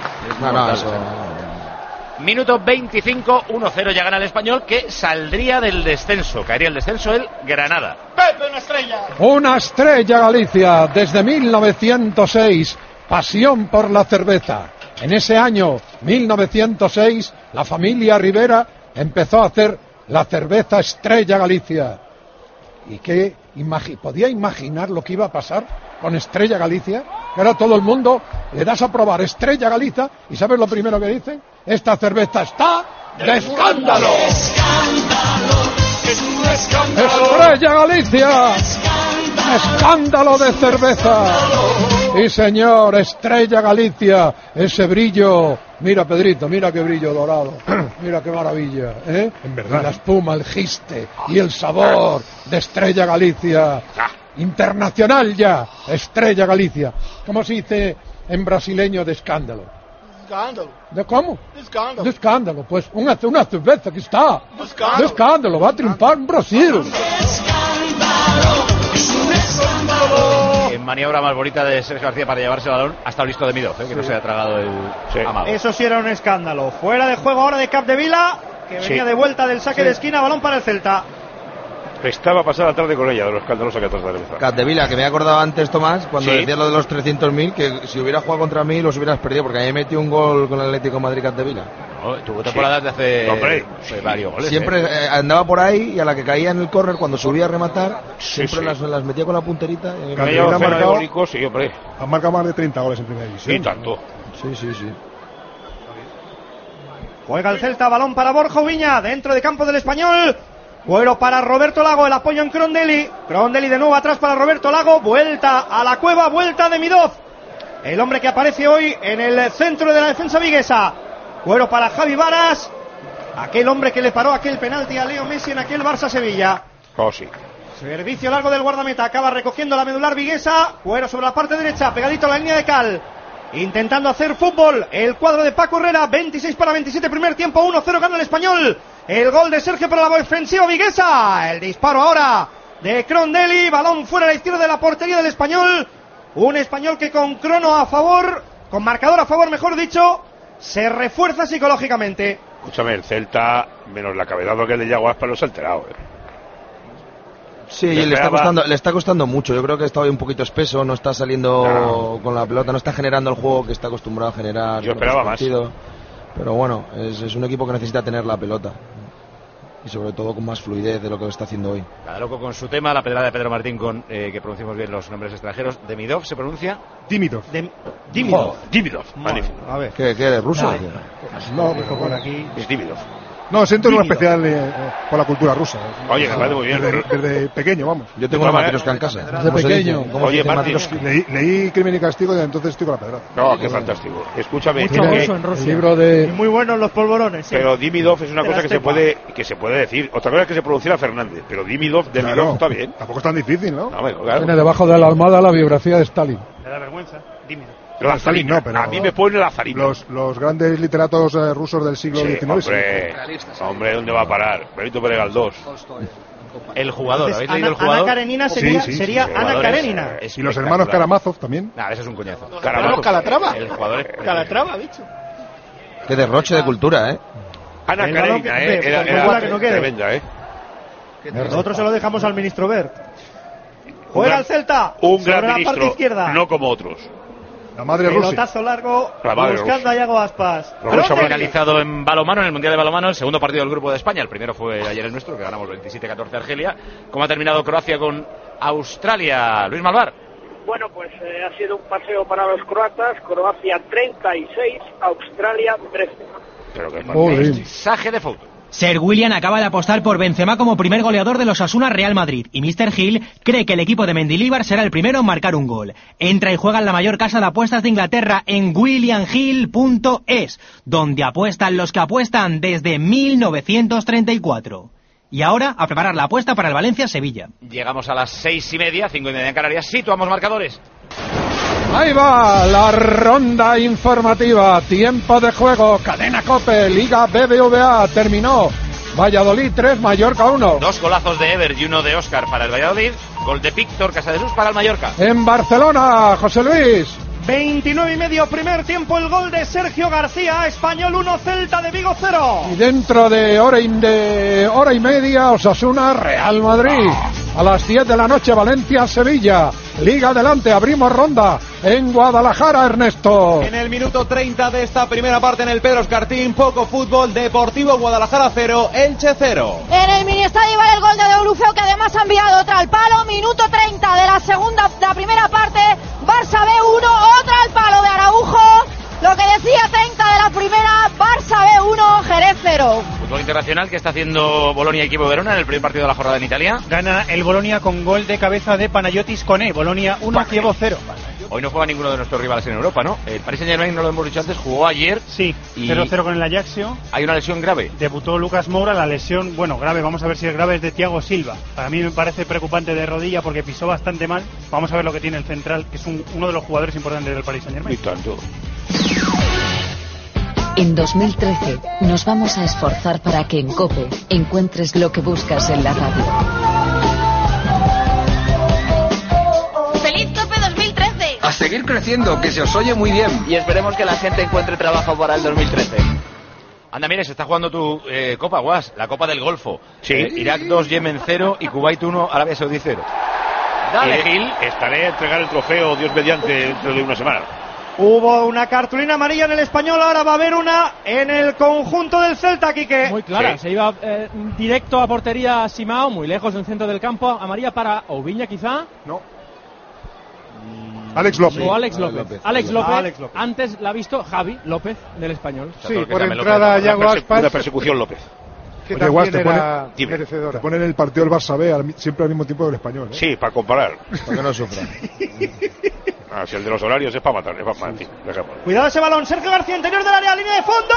S2: Minuto 25, 1-0 ya gana el Español, que saldría del descenso. Caería el descenso el Granada.
S1: Una estrella Galicia desde 1906. Pasión por la cerveza. En ese año, 1906, la familia Rivera empezó a hacer la cerveza Estrella Galicia. ¿Y qué podía imaginar lo que iba a pasar con Estrella Galicia? Que ahora todo el mundo le das a probar Estrella Galicia y ¿sabes lo primero que dicen? Esta cerveza está de escándalo. Estrella Galicia. Escándalo de cerveza. Sí, señor, Estrella Galicia. Ese brillo. Mira, Pedrito, mira qué brillo dorado. Mira qué maravilla, ¿eh?
S13: En verdad.
S1: Y la espuma, el giste y el sabor de Estrella Galicia. Internacional ya, Estrella Galicia. ¿Cómo se dice en brasileño de escándalo?
S17: Escándalo.
S1: ¿De cómo?
S17: Escándalo.
S1: De escándalo. Pues una cerveza que está. De escándalo. Va a triunfar en Brasil.
S2: En maniobra más bonita de Sergio García para llevarse el balón, ha estado listo de Midov, que no se haya tragado el amago.
S3: Eso sí era un escándalo. Fuera de juego ahora de Capdevila, que venía de vuelta del saque de esquina, balón para el Celta.
S7: Estaba pasada tarde con ella, de los escandalosos que atrás de la mesa.
S12: Capdevila, que me he acordado antes, Tomás, cuando decías lo de los 300.000, que si hubiera jugado contra mí los hubieras perdido, porque a mí metió un gol con el Atlético de Madrid Capdevila.
S2: Tuvo temporadas de hace varios goles.
S12: Siempre andaba por ahí y a la que caía en el córner, cuando subía a rematar, siempre las metía con la punterita.
S13: Han marcado más de 30 goles en primera división.
S7: Y tanto.
S12: Sí.
S3: Juega el Celta, balón para Borja Viña, dentro de campo del Español. Cuero para Roberto Lago, el apoyo en Crondelli. Crondelli de nuevo atrás para Roberto Lago. Vuelta a la cueva, vuelta de Midov. El hombre que aparece hoy en el centro de la defensa viguesa. Cuero para Javi Varas. Aquel hombre que le paró aquel penalti a Leo Messi en aquel Barça-Sevilla.
S7: Oh, sí.
S3: Servicio largo del guardameta. Acaba recogiendo la medular viguesa. Cuero sobre la parte derecha, pegadito a la línea de cal. Intentando hacer fútbol. El cuadro de Paco Herrera. 26-27, primer tiempo. 1-0 gana el Español. El gol de Sergio para la ofensiva viguesa. El disparo ahora de Crondelli. Balón fuera a la izquierda de la portería del Español. Un Español que con crono a favor, con marcador a favor, mejor dicho, se refuerza psicológicamente.
S7: Escúchame, el Celta, menos la cabezada que le Yago Aspas, los ha alterado.
S12: Sí, le está costando mucho. Yo creo que está hoy un poquito espeso, no está saliendo con la pelota, no está generando el juego que está acostumbrado a generar.
S7: Yo esperaba más.
S12: Pero bueno, es un equipo que necesita tener la pelota. Y sobre todo con más fluidez de lo que lo está haciendo hoy.
S2: Cada loco con su tema, la pedrada de Pedro Martín con que pronunciamos bien los nombres extranjeros. ¿Demidov se pronuncia?
S13: Dimidov.
S7: Dimidov. Magnífico.
S12: A ver. ¿Qué eres, ruso?
S13: No, pero por
S7: aquí es Dimidov.
S13: No, siento un especial por la cultura rusa.
S7: Oye, me parece muy bien.
S13: Desde pequeño, vamos.
S12: Yo tengo una matrioska en casa.
S1: Desde pequeño.
S7: Oye, Martín.
S13: Leí Crimen y Castigo y entonces estoy con la pedrada.
S7: No, qué fantástico. Escúchame.
S11: Mucho ruso en Rusia.
S1: Libro de...
S3: Y muy buenos los polvorones. Sí.
S7: Pero Dimidov es una cosa que se puede decir. Otra cosa es que se pronunciara Fernández. Pero Dimidov está bien.
S13: Tampoco es tan difícil, ¿no?
S7: Claro.
S1: Tiene debajo de la almohada la biografía de Stalin.
S15: Me da vergüenza. Dimidov.
S7: Lazarín, no, pero a mí me pone Lazarín.
S13: Los grandes literatos rusos del siglo XIX.
S7: Hombre, ¿dónde va a parar? Benito Pérez Galdós.
S2: El jugador, ¿habéis leído el
S3: Ana
S2: jugador?
S3: Karenina sería Ana Karenina.
S13: Y los hermanos Karamazov también.
S2: Ese es un coñazo.
S17: Calatrava.
S2: El jugador es...
S17: Calatrava, bicho.
S12: Qué derroche de cultura,
S7: Ana Karenina, era tremenda,
S3: Nosotros se lo dejamos al ministro Bert. Juega el Celta.
S7: Un gran
S3: sobre la parte
S7: ministro,
S3: izquierda.
S7: no como otros.
S13: La madre Rusia.
S3: Pelotazo largo,
S7: madre
S3: buscando
S7: Rusia.
S3: a Yago Aspas.
S2: Hemos finalizado en balonmano, en el Mundial de Balonmano, el segundo partido del Grupo de España. El primero fue ayer el nuestro, que ganamos 27-14 a Argelia. ¿Cómo ha terminado Croacia con Australia? Luis Malvar.
S6: Bueno, pues ha sido un paseo para los croatas. Croacia 36, Australia 13.
S7: Pero qué
S2: mensaje de foto.
S18: Sir William acaba de apostar por Benzema como primer goleador de los Osasuna Real Madrid y Mr. Hill cree que el equipo de Mendilibar será el primero en marcar un gol. Entra y juega en la mayor casa de apuestas de Inglaterra en williamhill.es, donde apuestan los que apuestan desde 1934. Y ahora a preparar la apuesta para el Valencia-Sevilla.
S2: Llegamos a las 6:30, 5:30 en Canarias. Situamos marcadores.
S1: Ahí va la ronda informativa. Tiempo de juego. Cadena COPE. Liga BBVA. Terminó. Valladolid 3, Mallorca 1.
S2: 2 golazos de Ever y uno de Óscar para el Valladolid. Gol de Víctor Casadesús para el Mallorca.
S1: En Barcelona, José Luis.
S3: 29:30, primer tiempo, el gol de Sergio García. Español 1, Celta de Vigo 0.
S1: Y dentro de hora y media, Osasuna Real Madrid. A las 10 de la noche, Valencia-Sevilla. Liga adelante, abrimos ronda en Guadalajara, Ernesto.
S4: En el minuto 30 de esta primera parte en el Pedro Escartín, poco fútbol. Deportivo Guadalajara 0, Elche 0.
S5: En el mini estadio vale el gol de Deulofeu, que además ha enviado otra al palo. Minuto 30 de la primera parte. Barça B 1, otra al palo de Araujo. Lo que decía 30 de la primera, Barça B 1, Jerez 0.
S2: Fútbol internacional que está haciendo Bolonia y Equipo Verona en el primer partido de la jornada en Italia.
S15: Gana el Bolonia con gol de cabeza de Panayotis Koné. Bolonia 1, Chievo 0.
S2: Hoy no juega ninguno de nuestros rivales en Europa, ¿no? El Paris Saint-Germain, no lo hemos dicho antes, jugó ayer.
S15: Sí,
S2: y
S15: 0-0 con el Ajaxio.
S2: Hay una lesión grave.
S15: Debutó Lucas Moura, la lesión, bueno, grave, vamos a ver si es grave, es de Thiago Silva. Para mí me parece preocupante de rodilla porque pisó bastante mal. Vamos a ver lo que tiene el central, que es uno de los jugadores importantes del Paris Saint-Germain.
S7: Y tanto.
S19: En 2013 nos vamos a esforzar para que en COPE encuentres lo que buscas en la radio.
S5: ¡Feliz COPE 2013!
S20: A seguir creciendo, que se os oye muy bien.
S21: Y esperemos que la gente encuentre trabajo para el 2013.
S2: Anda, mire, se está jugando tu Copa, Guas, la Copa del Golfo.
S7: Sí.
S2: Irak 2, Yemen 0 y Kuwait 1, Arabia Saudí 0.
S7: Dale, Gil. Estaré a entregar el trofeo, Dios mediante, dentro de una semana.
S3: Hubo una cartulina amarilla en el Español, ahora va a haber una en el conjunto del Celta, Quique.
S11: Muy clara,
S3: Sí.
S11: se iba directo a portería Simao, muy lejos del centro del campo. Amarilla para Oubiña, quizá.
S13: No. Alex López.
S11: O Alex López. Alex López. Antes la ha visto Javi López del Español.
S14: Sí, por entrada Yago Aspas.
S7: Una persecución López.
S14: Que
S13: Oye, Guas,
S14: también era merecedora.
S13: te ponen el partido del Barça B siempre al mismo tiempo del Español.
S7: Sí, para comparar.
S12: Para que no sufra.
S7: Si el de los horarios es para matar, es para matar. En fin, dejémoslo.
S3: Cuidado ese balón, Sergio García, interior del área, línea de fondo.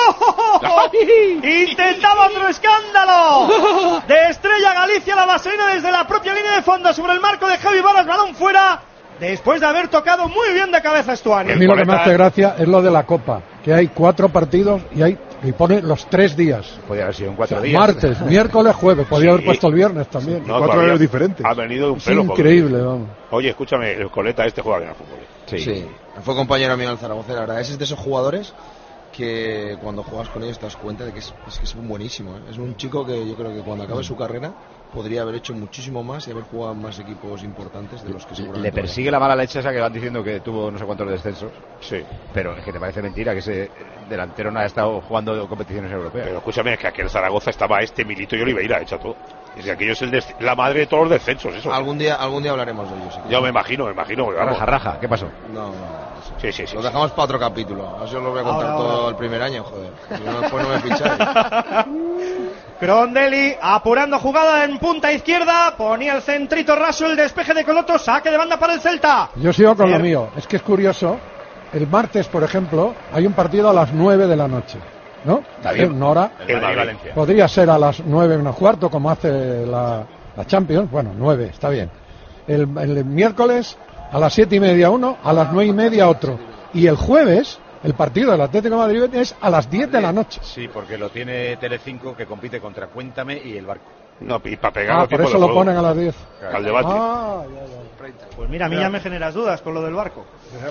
S3: Intentaba otro escándalo de Estrella Galicia, la vaselina desde la propia línea de fondo sobre el marco de Javi Varas, balón fuera. Después de haber tocado muy bien de cabeza Estuani.
S1: A mí lo que me hace gracia es lo de la Copa, que hay 4 partidos y pone los 3 días.
S2: Podría haber sido en 4 días.
S1: Martes, miércoles, jueves. Podría haber puesto el viernes también.
S7: No,
S13: 4 horarios diferentes.
S7: Ha venido de un
S1: Es
S7: pelo.
S1: increíble, vamos.
S7: Oye, escúchame, el coleta este juega bien al fútbol.
S12: Sí. Fue compañero mío en el Zaragoza, la verdad. Ese es de esos jugadores que cuando juegas con ellos te das cuenta de que es buenísimo. Es un chico que yo creo que cuando acabe su carrera podría haber hecho muchísimo más y haber jugado en más equipos importantes de los que seguramente.
S2: Le persigue la mala leche esa que van diciendo que tuvo no sé cuántos descensos.
S7: Sí.
S2: Pero es que te parece mentira que ese delantero no haya estado jugando competiciones europeas.
S7: Pero escúchame, es que aquí en Zaragoza estaba Milito y Oliveira, hecho todo. Es que aquello es la madre de todos los descensos, eso.
S12: Algún día hablaremos de ellos.
S7: Yo me imagino. Vamos.
S2: Raja, ¿qué pasó?
S12: No.
S7: Sí.
S12: Lo dejamos para otro capítulo. Así os lo voy a contar todo el primer año, joder. Si no, después no me ficháis.
S3: Crondelli apurando jugada en punta izquierda, ponía el centrito raso, el despeje de Coloto, saque de banda para el Celta.
S1: Yo sigo con lo mío. Es que es curioso. El martes, por ejemplo, hay un partido a las 9 de la noche. ¿No?
S2: Está bien.
S1: Una hora.
S2: Valencia.
S1: Podría ser a las 9:15, como hace la Champions. Bueno, 9, está bien. El miércoles a las 7:30 uno, a las 9:30 otro. Y el jueves, el partido del Atlético de Madrid es a las 10 de la noche.
S2: Sí, porque lo tiene Telecinco, que compite contra Cuéntame y El Barco.
S7: No, y para pegar
S1: por eso lo ponen a las 10.
S7: Al debate.
S3: Pues mira, a mí ya me generas dudas con lo del Barco.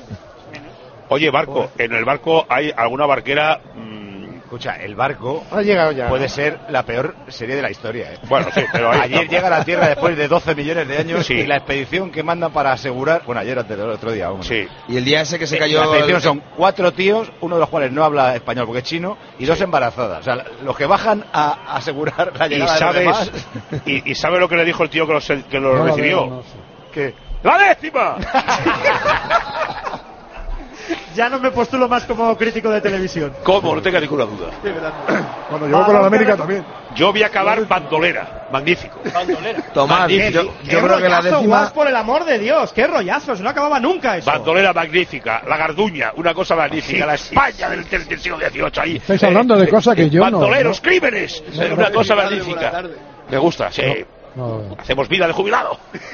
S7: Oye, Barco, en el Barco hay alguna barquera.
S2: Escucha, El Barco
S14: Ha llegado ya.
S2: puede ser la peor serie de la historia.
S7: Bueno, sí, pero
S2: ayer llega a la Tierra después de 12 millones de años
S7: Sí.
S2: y la expedición que mandan para asegurar. Bueno, ayer antes del otro día. Vamos.
S7: Sí.
S12: Y el día ese que se cayó.
S2: La expedición son 4 tíos, uno de los cuales no habla español porque es chino, y 2 embarazadas. O sea, los que bajan a asegurar la
S7: Y
S2: llegada de los demás.
S7: y sabe lo que le dijo el tío que lo
S1: No lo
S7: recibió.
S1: veo, no sé.
S7: Que ¡la décima!
S3: Ya no me postulo más como crítico de televisión.
S7: ¿Cómo? No tenga ninguna duda.
S13: Cuando llegó con la América también.
S7: Yo voy a acabar bandolera. Magnífico.
S12: Tomás,
S7: Magnífico.
S12: yo creo que la décima.
S3: Guas, por el amor de Dios, qué rollazos, no acababa nunca eso.
S7: Bandolera magnífica, la Garduña, una cosa magnífica, la España del siglo XVIII ahí.
S1: Estáis hablando de cosas que yo no.
S7: Bandoleros, crímenes, una cosa magnífica. Me gusta, sí.
S1: No.
S7: Hacemos vida de jubilado.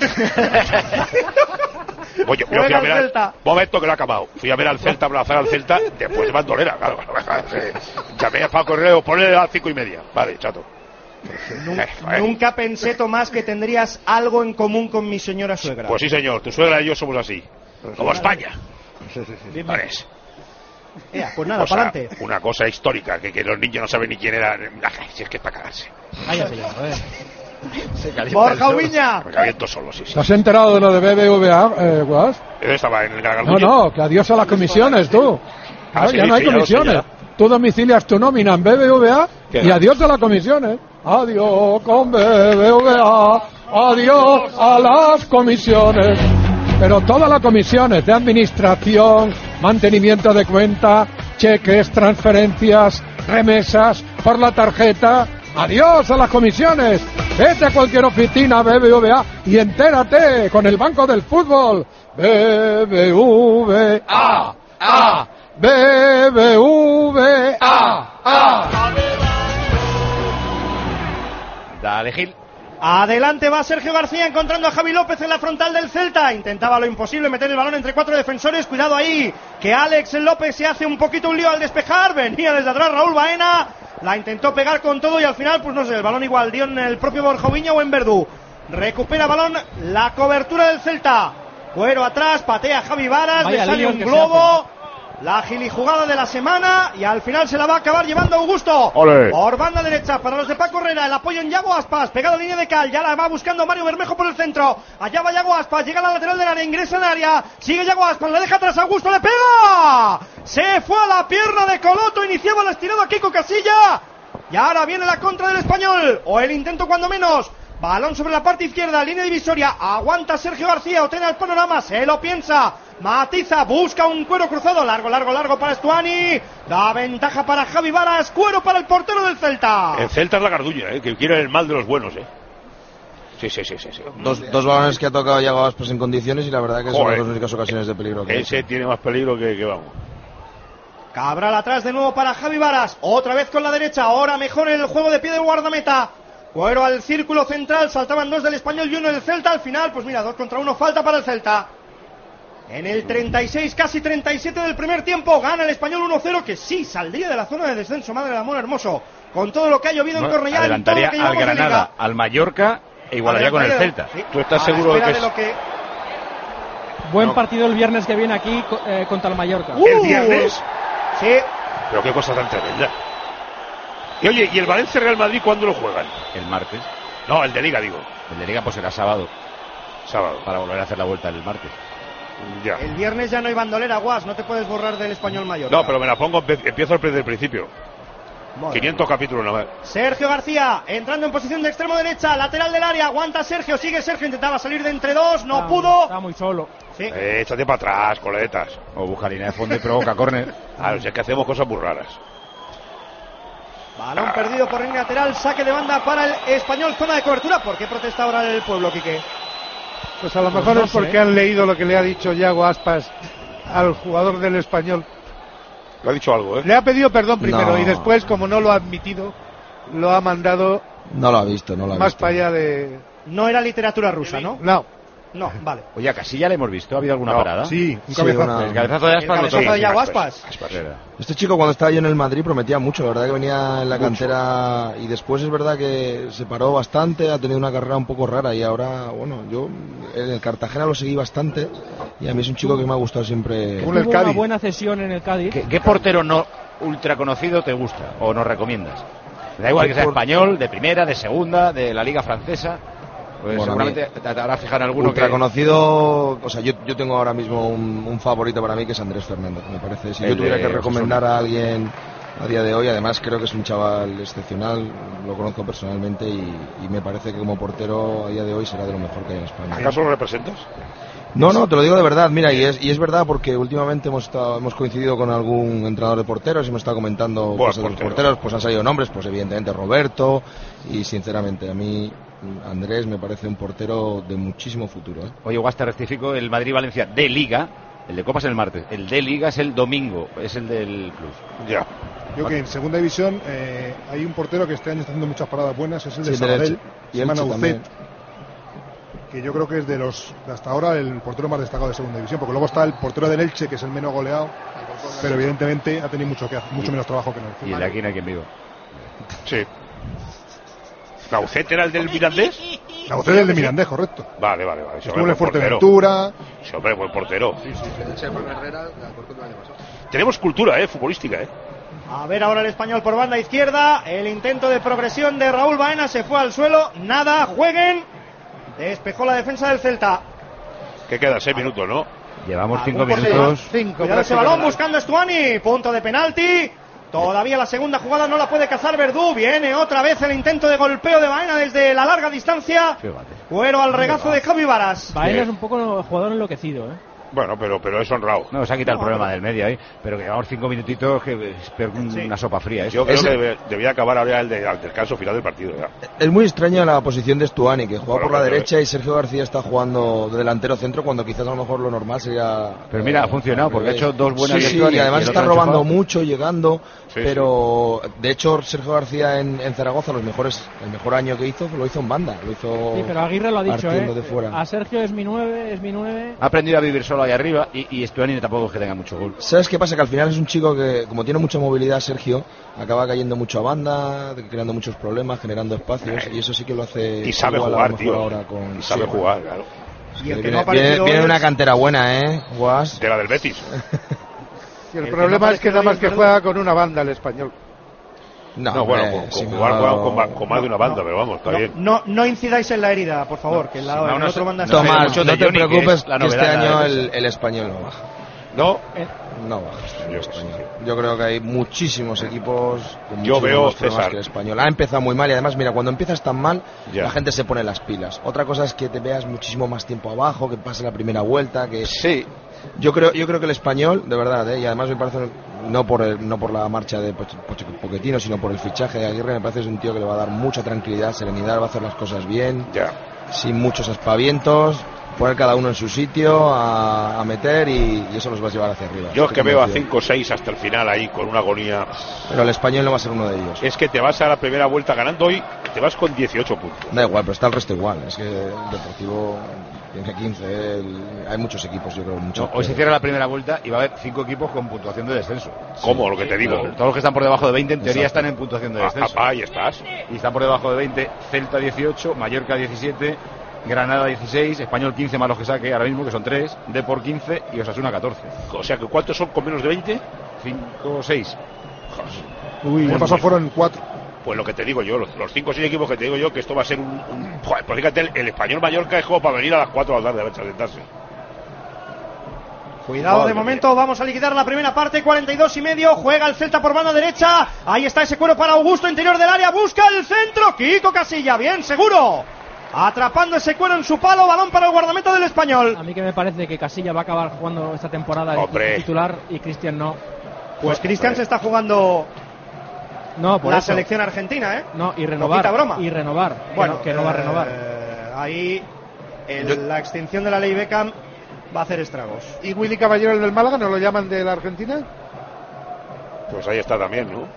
S7: Oye, yo fui
S3: Juega
S7: a
S3: el
S7: ver
S3: Celta.
S7: momento que lo ha acabado. Fui a ver al Celta, abrazar al Celta, después de bandolera, claro. Llamé a Paco Herrero, ponle a las 5:30. Vale, chato.
S3: Nunca pensé, Tomás, que tendrías algo en común con mi señora suegra.
S7: Pues sí, señor, tu suegra y yo somos así. Como España. Vale.
S3: Pues nada, para adelante.
S7: Una cosa histórica, que los niños no saben ni quién era. Si es que es para cagarse.
S3: Borja Ubiña.
S7: Me caliento solo, sí.
S1: ¿Te has enterado de lo de BBVA, Guas?
S7: Estaba en el Gargantullo.
S1: No, que adiós a las comisiones, tú.
S7: Ah, sí,
S1: ya no hay
S7: sí, ya lo sé,
S1: comisiones.
S7: ya.
S1: Tú domicilias tu nómina en BBVA y adiós a las comisiones. Adiós con BBVA, adiós a las comisiones. Pero todas las comisiones de administración, mantenimiento de cuenta, cheques, transferencias, remesas por la tarjeta. Adiós a las comisiones. Vete a cualquier oficina BBVA y entérate con el Banco del Fútbol. BBVA. BBVA.
S2: Dale, Gil.
S3: Adelante va Sergio García encontrando a Javi López en la frontal del Celta. Intentaba lo imposible, meter el balón entre 4 defensores. Cuidado ahí, que Alex López se hace un poquito un lío al despejar. Venía desde atrás Raúl Baena. La intentó pegar con todo y al final, pues no sé, el balón igual dio en el propio Borja Ubiña o en Verdú. Recupera balón la cobertura del Celta. Cuero atrás, patea Javi Varas, le sale un globo. La gilijugada de la semana y al final se la va a acabar llevando Augusto.
S7: ¡Olé!
S3: Por banda derecha para los de Paco Herrera, el apoyo en Yago Aspas, pegado a línea de cal, ya la va buscando Mario Bermejo por el centro. Allá va Yago Aspas, llega a la lateral del área, ingresa en el área, sigue Yago Aspas, le deja atrás a Augusto, le pega. Se fue a la pierna de Coloto, iniciaba la estirada a Kiko Casilla. Y ahora viene la contra del Español, o el intento cuando menos. Balón sobre la parte izquierda, línea divisoria, aguanta Sergio García, ordena el panorama, se lo piensa, matiza, busca un cuero cruzado, largo para Stuani, da ventaja para Javi Varas, cuero para el portero del Celta.
S7: El Celta es la garduña, que quiere el mal de los buenos, Sí.
S12: Dos balones que ha tocado Yago Aspas en condiciones y la verdad que son
S7: Joder.
S12: las únicas ocasiones de peligro que
S7: Ese tiene más peligro que vamos.
S3: Cabral atrás de nuevo para Javi Varas, otra vez con la derecha, ahora mejor el juego de pie del guardameta. Cuero al círculo central, saltaban 2 del Español y 1 del Celta, al final, pues mira, 2 contra 1, falta para el Celta. En el 36, casi 37 del primer tiempo, gana el Español 1-0, que sí, saldría de la zona de descenso, madre del amor hermoso, con todo lo que ha llovido en Cornellá, y todo lo
S2: adelantaría
S3: que
S2: al
S3: llevamos de
S2: Granada,
S3: Liga.
S2: al Mallorca e igualaría con el Celta.
S3: Sí.
S7: ¿Tú estás
S3: A la
S7: seguro de
S3: espera
S7: que
S11: Buen partido el viernes que viene aquí contra el Mallorca.
S7: ¿El viernes?
S3: Sí.
S7: Pero qué cosa tan tremenda. Y oye, ¿y el Valencia Real Madrid cuándo lo juegan?
S2: El martes.
S7: No, el de Liga, digo.
S2: El de Liga pues será sábado.
S7: Sábado.
S2: Para volver a hacer la vuelta el martes.
S7: Ya.
S3: El viernes ya no hay bandolera, Guas, no te puedes borrar del Español Mallorca.
S7: No, pero me la pongo, empiezo desde el principio.
S3: Madre
S7: 500 capítulos nada más.
S3: Sergio García, entrando en posición de extremo derecha, lateral del área, aguanta Sergio, sigue Sergio, intentaba salir de entre dos, no pudo.
S11: Está muy solo.
S3: Sí.
S7: Échate para atrás, coletas.
S2: O busca línea de fondo y provoca córner.
S7: Claro, si es que hacemos cosas muy raras.
S3: Balón perdido por línea lateral, saque de banda para el Español, zona de cobertura. ¿Por qué protesta ahora el pueblo, Quique?
S14: Pues a lo mejor es porque han leído lo que le ha dicho Yago Aspas al jugador del Español.
S7: Le ha dicho algo,
S14: Le ha pedido perdón primero
S12: No.
S14: y después, como no lo ha admitido, lo ha mandado
S12: No lo ha visto,
S14: más para allá de...
S3: No era literatura rusa, ¿no?
S14: No,
S3: vale.
S2: Oye, a Casilla le hemos visto, ¿ha habido alguna parada?
S14: Sí, un
S12: Sí,
S14: cabezazo.
S2: El cabezazo de Aspas lo
S3: cabezazo de
S2: tenía.
S3: Yago Aspas.
S12: Este chico cuando estaba yo en el Madrid prometía mucho, la verdad que venía en la cantera y después es verdad que se paró bastante, ha tenido una carrera un poco rara y ahora, bueno, yo en el Cartagena lo seguí bastante y a mí es un chico que me ha gustado siempre.
S11: Tuvo una buena cesión en el Cádiz.
S2: ¿Qué portero no ultra conocido te gusta o nos recomiendas? Da igual que sea español, de primera, de segunda, de la Liga Francesa. Pues
S12: Bueno,
S2: seguramente te hará fijar en alguno
S12: ultra
S2: que...
S12: conocido, o sea, yo tengo ahora mismo un favorito para mí que es Andrés Fernández, me parece. Si
S2: El
S12: yo tuviera
S2: de
S12: que recomendar
S2: Osasuna.
S12: a alguien a día de hoy, además creo que es un chaval excepcional, lo conozco personalmente y me parece que como portero a día de hoy será de lo mejor que hay en España.
S7: ¿Acaso lo representas?
S12: No, te lo digo de verdad, mira, y es verdad porque últimamente hemos coincidido con algún entrenador de porteros y hemos estado comentando cosas de los porteros, pues han salido nombres, pues evidentemente Roberto, y sinceramente a mí Andrés me parece un portero de muchísimo futuro.
S2: Oye, Guas, te rectifico, el Madrid-Valencia de Liga, el de Copa es el martes, el de Liga es el domingo, es el del Plus.
S7: Ya.
S13: Yo que en segunda división hay un portero que este año está haciendo muchas paradas buenas, es el de
S12: Sí,
S13: Sabadell,
S12: derecho. Y
S13: se llama
S12: Elche también.
S13: Naucet, que yo creo que es de hasta ahora el portero más destacado de segunda división, porque luego está el portero del Elche, que es el menos goleado, pero evidentemente ha tenido mucho menos trabajo que en el
S2: Y el de aquí no hay quien viva.
S7: Sí. ¿Naucet era el del Mirandés?
S13: Naucet es el de Mirandés, correcto.
S7: Vale.
S13: Estuvo en el Fuerteventura.
S7: Sí, hombre, buen portero. Tenemos cultura, futbolística,
S3: A ver ahora el Español por banda izquierda. El intento de progresión de Raúl Baena se fue al suelo. Nada, jueguen. Despejó la defensa del Celta.
S7: Que queda 6 minutos, ¿no?
S2: Llevamos 5 minutos.
S3: Cuidado ese balón buscando Stuani. Punto de penalti. Todavía la segunda jugada no la puede cazar Verdú. Viene otra vez el intento de golpeo de Baena desde la larga distancia. Cuero al regazo de Javi Varas.
S11: Baena es un poco jugador enloquecido, ¿eh?
S7: Bueno, pero es honrado.
S2: No, se ha quitado el problema del medio ahí. Pero que llevamos 5 minutitos, que es peor que una sopa fría.
S7: Yo creo que debía acabar ahora el descanso final del partido. Ya.
S12: Es muy extraña la posición de Stuani, que juega por la derecha y Sergio García está jugando de delantero centro, cuando quizás a lo mejor lo normal sería...
S2: Pero mira, ha funcionado, porque ha hecho 2 buenas
S12: lecturas. Sí, y además está robando mucho, llegando,
S7: Sí,
S12: pero de hecho Sergio García en Zaragoza, el mejor año que hizo, lo hizo en banda. Lo hizo
S11: sí, pero Aguirre lo ha dicho,
S12: de fuera.
S11: A Sergio es mi 9.
S2: Ha aprendido a vivir solo ahí arriba y Stuani tampoco es que tenga mucho gol.
S12: ¿Sabes qué pasa? Que al final es un chico que, como tiene mucha movilidad, Sergio, acaba cayendo mucho a banda, creando muchos problemas, generando espacios, y eso sí que lo hace...
S7: Y sabe jugar, tío.
S12: Ahora
S7: y sabe jugar, claro.
S3: Y el que
S12: viene una cantera buena, Guas.
S7: De la del Betis.
S14: Y el problema es que nada más que juega con una banda el Español.
S7: No, bueno, jugar con más de una banda, pero vamos, está bien.
S3: No incidáis en la herida, por favor, que el otro banda está...
S12: Tomás, no te preocupes, que este año el Español no baja.
S7: ¿No?
S12: No baja este año el Español. Yo creo que hay muchísimos equipos con
S7: yo veo
S12: problemas que el Español. Ha empezado muy mal y además, mira, cuando empiezas tan mal, la gente se pone las pilas. Otra cosa es que te veas muchísimo más tiempo abajo, que pase la primera vuelta, que...
S7: Sí.
S12: Yo creo que el Español, de verdad, y además me parece, no por la marcha de Pochettino, sino por el fichaje de Aguirre, me parece que es un tío que le va a dar mucha tranquilidad, serenidad, va a hacer las cosas bien, sin muchos aspavientos, poner cada uno en su sitio, a meter y eso los va a llevar hacia arriba.
S7: Yo es que veo a 5 o 6 hasta el final ahí, con una agonía.
S12: Pero el Español no va a ser uno de ellos.
S7: Es que te vas a la primera vuelta ganando hoy, te vas con 18 puntos.
S12: Da igual, pero está el resto igual. Es que el Deportivo tiene 15, hay muchos equipos, yo creo.
S2: Hoy se cierra la primera vuelta y va a haber 5 equipos con puntuación de descenso.
S7: ¿Cómo? Lo que te digo.
S2: Todos los que están por debajo de 20 en teoría están en puntuación de descenso.
S7: Ahí estás.
S2: Y están por debajo de 20 Celta 18, Mallorca 17, Granada 16, Español 15 más los que saque ahora mismo, que son 3, Depor 15 y Osasuna 14.
S7: O sea, que ¿cuántos son con menos de 20?
S2: 5 o 6.
S13: Uy, el pasado fueron 4.
S7: Pues lo que te digo yo, los 5 o 6 equipos que te digo yo, que esto va a ser Joder, pues fíjate, el Español Mallorca es como para venir a las 4 de la tarde a sentarse.
S3: Cuidado de momento, vamos a liquidar la primera parte, 42:30, juega el Celta por banda derecha, ahí está ese cuero para Augusto, interior del área, busca el centro, Kiko Casilla, bien, seguro, atrapando ese cuero en su palo, balón para el guardameta del Español.
S11: A mí que me parece que Casilla va a acabar jugando esta temporada el titular y Cristian no.
S3: Pues Cristian se está jugando
S11: por
S3: la
S11: eso.
S3: selección argentina,
S11: No, y renovar.
S3: Poquita broma.
S11: Y renovar.
S3: Bueno,
S11: que no va a renovar.
S3: Ahí la extinción de la ley Beckham va a hacer estragos.
S14: ¿Y Willy Caballero, el del Málaga, no lo llaman de la Argentina?
S7: Pues ahí está también, ¿no?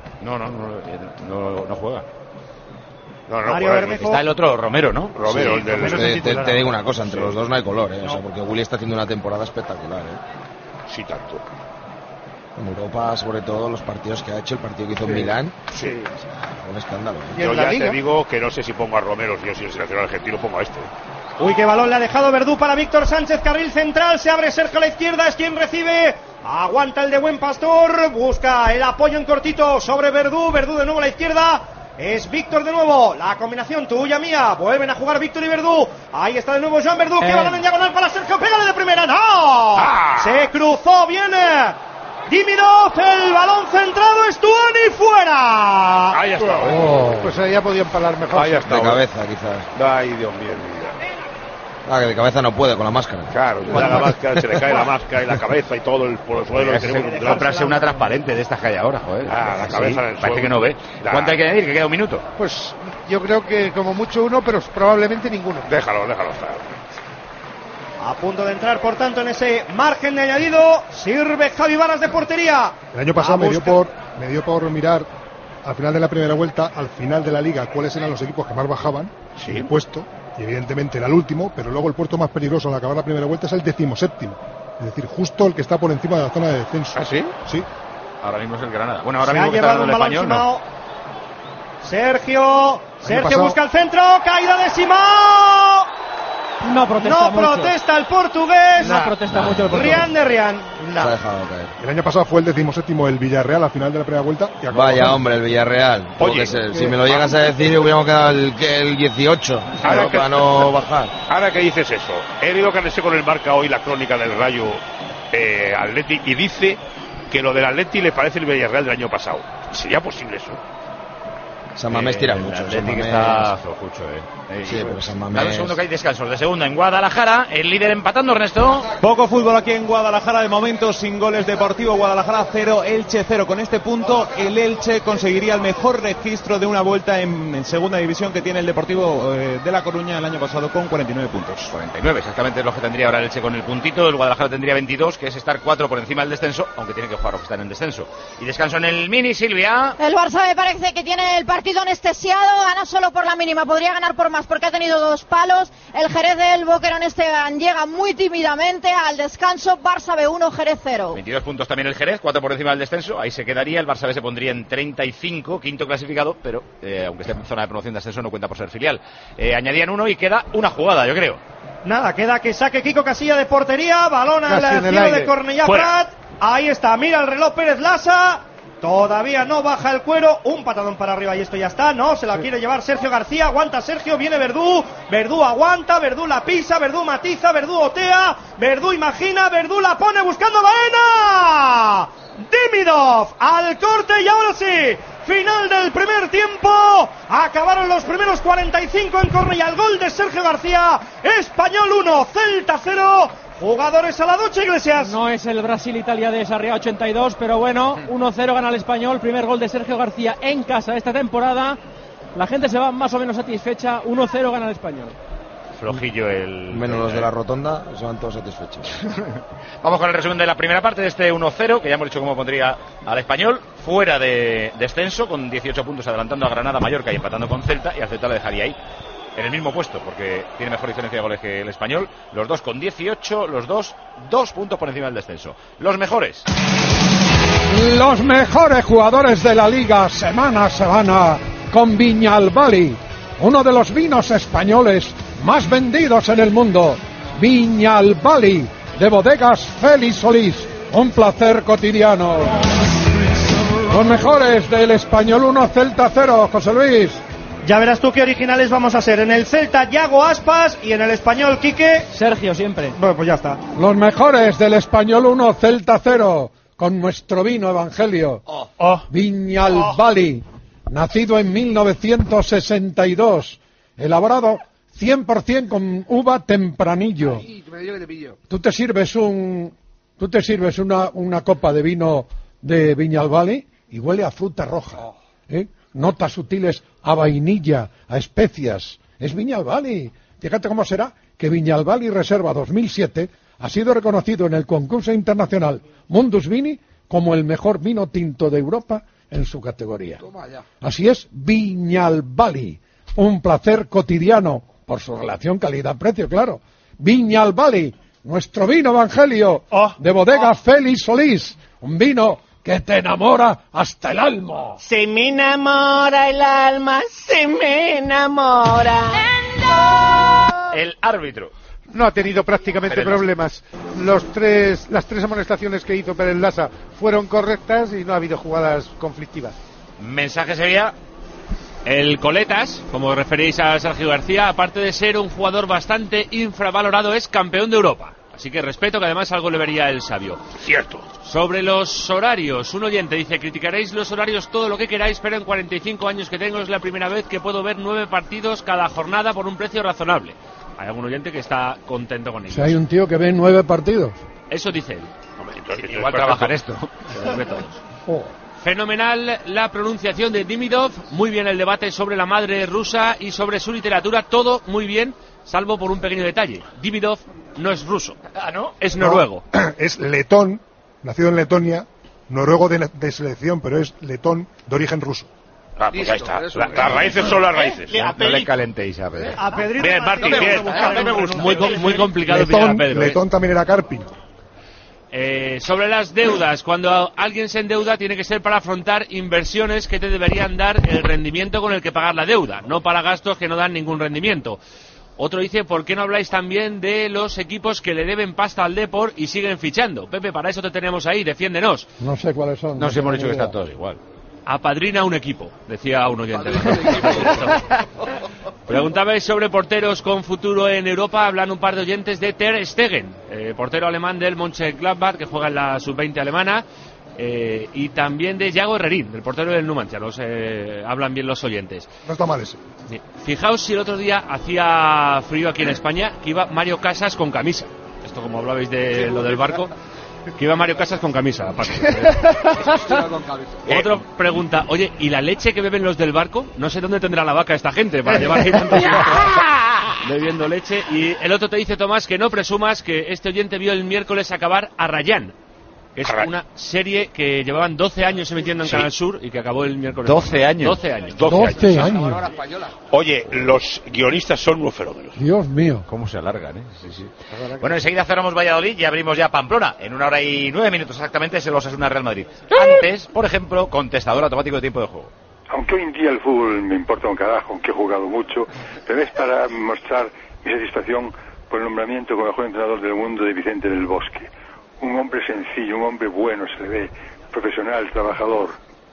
S2: No juega.
S3: Mario Bermejo.
S2: Está el otro, Romero, ¿no?
S7: Romero,
S12: sí,
S7: el del...
S12: te digo una cosa, entre los dos no hay color, O sea, porque Willy está haciendo una temporada espectacular,
S7: Sí, tanto.
S12: En Europa, sobre todo, los partidos que ha hecho, el partido que hizo en Milán,
S7: sí.
S12: Un escándalo.
S7: Yo ya te digo que no sé si pongo a Romero, yo si el seleccionador argentino pongo a este.
S3: Uy, qué balón le ha dejado Verdú para Víctor Sánchez, carril central, se abre Sergio a la izquierda, es quien recibe, aguanta el de Buen Pastor, busca el apoyo en cortito sobre Verdú de nuevo a la izquierda, es Víctor de nuevo, la combinación tuya mía, vuelven a jugar Víctor y Verdú, ahí está de nuevo Joan Verdú, que balón en diagonal para Sergio, pégale de primera, ¡no! Se cruzó bien Dimirov, el balón centrado, Stuani fuera.
S7: Ahí está.
S14: Pues ahí ya podía empalar mejor.
S7: Ahí está.
S12: De cabeza, quizás.
S7: Ay, Dios mío.
S12: Que de cabeza no puede con la máscara.
S7: Claro, le da la máscara, se le cae la máscara y la cabeza y todo por el suelo.
S2: Comprarse una transparente de estas que hay ahora, joder.
S7: La cabeza en el
S2: parece
S7: suelo.
S2: que no ve. ¿Cuánto hay que añadir? Que queda un minuto.
S14: Pues yo creo que como mucho uno, pero probablemente ninguno.
S7: Déjalo estar.
S3: A punto de entrar, por tanto, en ese margen de añadido, sirve Javi Varas de portería.
S13: El año pasado me dio por mirar al final de la primera vuelta, al final de la liga, cuáles eran los equipos que más bajaban el puesto, y evidentemente era el último, pero luego el puesto más peligroso al acabar la primera vuelta es el 17º, es decir, justo el que está por encima de la zona de descenso.
S2: ¿Ah, sí?
S13: Sí.
S2: Ahora mismo es el Granada. Bueno, ahora
S3: se
S2: mismo
S3: ha llevado un balón Simao. Sergio busca el centro, caída de Simao.
S11: No protesta mucho.
S3: Protesta el portugués.
S11: No protesta mucho el portugués.
S3: Rian de Rian.
S12: Se ha dejado caer.
S13: El año pasado fue el 17º el Villarreal a final de la primera vuelta. Y
S12: Vaya, hombre, el Villarreal.
S7: Oye,
S12: si me lo llegas a decir, hubiéramos quedado el 18. Para no bajar.
S7: Ahora que dices eso, he leído que con el Marca hoy la crónica del Rayo Atleti y dice que lo del Atleti le parece el Villarreal del año pasado. ¿Sería posible eso?
S12: San Mamés tira mucho.
S2: El Atleti está flojucho,
S12: Sí, pero San Mamés...
S2: Dale un segundo que hay descansos de segunda en Guadalajara. El líder empatando, Ernesto.
S4: Poco fútbol aquí en Guadalajara de momento, sin goles. Deportivo Guadalajara 0, Elche 0. Con este punto el Elche conseguiría el mejor registro de una vuelta en segunda división que tiene el Deportivo de La Coruña el año pasado, con 49 puntos.
S2: 49, exactamente es lo que tendría ahora el Elche con el puntito. El Guadalajara tendría 22, que es estar 4 por encima del descenso, aunque tiene que jugar los que están en descenso. Y descanso en el Mini, Silvia.
S5: El Barça me parece que tiene el partido anestesiado, gana solo por la mínima, podría ganar por más porque ha tenido 2 palos. El Jerez del Boquerón Esteban llega muy tímidamente al descanso. Barça B1, Jerez 0.
S2: 22 puntos también el Jerez, 4 por encima del descenso, ahí se quedaría. El Barça B se pondría en 35, quinto clasificado, pero aunque esté en zona de promoción de ascenso no cuenta por ser filial. Añadían 1 y queda una jugada, yo creo.
S3: Nada, queda que saque Kiko Casilla de portería, balón al cielo de Cornellà Prat. Ahí está, mira el reloj Pérez Lasa. Todavía no baja el cuero, un patadón para arriba y esto ya está, no, se la quiere llevar Sergio García, aguanta Sergio, viene Verdú, Verdú aguanta, Verdú la pisa, Verdú matiza, Verdú otea, Verdú imagina, Verdú la pone buscando Baena. Dimidov al corte y ahora sí, final del primer tiempo, acabaron los primeros 45 en Cornellà, el gol de Sergio García, Español 1, Celta 0. Jugadores a la ducha, Iglesias.
S11: No es el Brasil-Italia de Sarriá 82, pero bueno, 1-0 gana el Español. Primer gol de Sergio García en casa esta temporada. La gente se va más o menos satisfecha. 1-0 gana el Español.
S2: Flojillo el...
S12: Menos los de la Rotonda, se van todos satisfechos.
S2: Vamos con el resumen de la primera parte de este 1-0, que ya hemos dicho cómo pondría al Español. Fuera de descenso, con 18 puntos, adelantando a Granada, Mallorca y empatando con Celta. Y al Celta le dejaría ahí, en el mismo puesto, porque tiene mejor diferencia de goles que el Español. Los dos con 18, los dos 2 puntos por encima del descenso. Los mejores
S1: jugadores de la Liga semana a semana con Viñalbali, uno de los vinos españoles más vendidos en el mundo. Viñalbali, de bodegas Félix Solís, un placer cotidiano. Los mejores del Español 1, Celta 0, José Luis.
S3: Ya verás tú qué originales vamos a ser. En el Celta, Yago Aspas, y en el Español, Quique.
S11: Sergio, siempre.
S3: Bueno, pues ya está.
S1: Los mejores del Español 1, Celta 0, con nuestro vino Evangelio. Viñalbali, nacido en 1962, elaborado 100% con uva tempranillo.
S17: Ay, que me dio que te pillo.
S1: Tú te sirves una copa de vino de Viñalbali y huele a fruta roja. Notas sutiles a vainilla, a especias. Es Viñalbali. Fíjate cómo será que Viñalbali Reserva 2007 ha sido reconocido en el concurso internacional Mundus Vini como el mejor vino tinto de Europa en su categoría. Así es, Viñalbali, un placer cotidiano por su relación calidad-precio, claro. Viñalbali, nuestro vino Evangelio de bodega Félix Solís, un vino que te enamora hasta el alma.
S17: Se me enamora el alma, se me enamora.
S2: El árbitro.
S14: No ha tenido prácticamente problemas. Las tres amonestaciones que hizo Pérez Lasa fueron correctas y no ha habido jugadas conflictivas.
S2: Mensaje Sevilla.
S16: El Coletas, como referéis a Sergio García, aparte de ser un jugador bastante infravalorado, es campeón de Europa. Así que respeto, que además algo le vería el sabio.
S7: Cierto.
S16: Sobre los horarios, un oyente dice: criticaréis los horarios todo lo que queráis, pero en 45 años que tengo es la primera vez que puedo ver 9 partidos cada jornada por un precio razonable. Hay algún oyente que está contento con ello.
S1: Si hay un tío que ve 9 partidos.
S16: Eso dice él.
S2: Entonces, igual trabaja en esto.
S16: Se los ve todos. Fenomenal la pronunciación de Dimidov, muy bien el debate sobre la madre rusa y sobre su literatura, todo muy bien, salvo por un pequeño detalle. Dimidov no es ruso,
S2: ¿no?
S16: Es noruego.
S13: No, es letón, nacido en Letonia, noruego de selección, pero es letón de origen ruso.
S7: Ah, pues ya está. Las raíces son las raíces.
S2: No le calentéis a Pedro.
S3: A Pedrito
S7: Bien, Martín, bien. No me gusta.
S16: Muy complicado pillar a Pedro.
S13: Letón también era Karpin.
S16: Sobre las deudas, cuando alguien se endeuda tiene que ser para afrontar inversiones que te deberían dar el rendimiento con el que pagar la deuda, no para gastos que no dan ningún rendimiento. Otro dice, ¿por qué no habláis también de los equipos que le deben pasta al Depor y siguen fichando? Pepe, para eso te tenemos ahí, defiéndenos.
S1: No sé cuáles son.
S2: No, si hemos dicho que están todos igual.
S16: Apadrina un equipo, decía un oyente. Preguntabais sobre porteros con futuro en Europa. Hablan un par de oyentes de Ter Stegen, portero alemán del Mönchengladbach, que juega en la sub-20 alemana. Y también de Yago Herrerín, el portero del Numancia. Hablan bien los oyentes.
S13: No está mal ese.
S16: Sí. Fijaos si el otro día hacía frío aquí en España, que iba Mario Casas con camisa. Esto como hablabais de lo del barco, que iba Mario Casas con camisa, aparte. Otra pregunta, oye, ¿y la leche que beben los del barco? No sé dónde tendrá la vaca esta gente para llevar ahí tanto tiempo bebiendo leche. Y el otro te dice, Tomás, que no presumas que este oyente vio el miércoles acabar a Rayán. Es una serie que llevaban 12 años emitiendo en Canal Sur y que acabó el miércoles.
S2: 12 años.
S16: 12 años.
S1: 12 años.
S7: Oye, los guionistas son unos fenómenos.
S1: Dios mío.
S2: ¿Cómo se alargan, eh? Sí, sí. Bueno, enseguida cerramos Valladolid y abrimos ya Pamplona. En 1 hora y 9 minutos exactamente se los Osasuna Real Madrid. Antes, por ejemplo, contestador automático de tiempo de juego.
S8: Aunque hoy en día el fútbol me importa un carajo, aunque he jugado mucho, pero es para mostrar mi satisfacción por el nombramiento como mejor entrenador del mundo de Vicente del Bosque. Un hombre sencillo, un hombre bueno, se le ve, profesional, trabajador.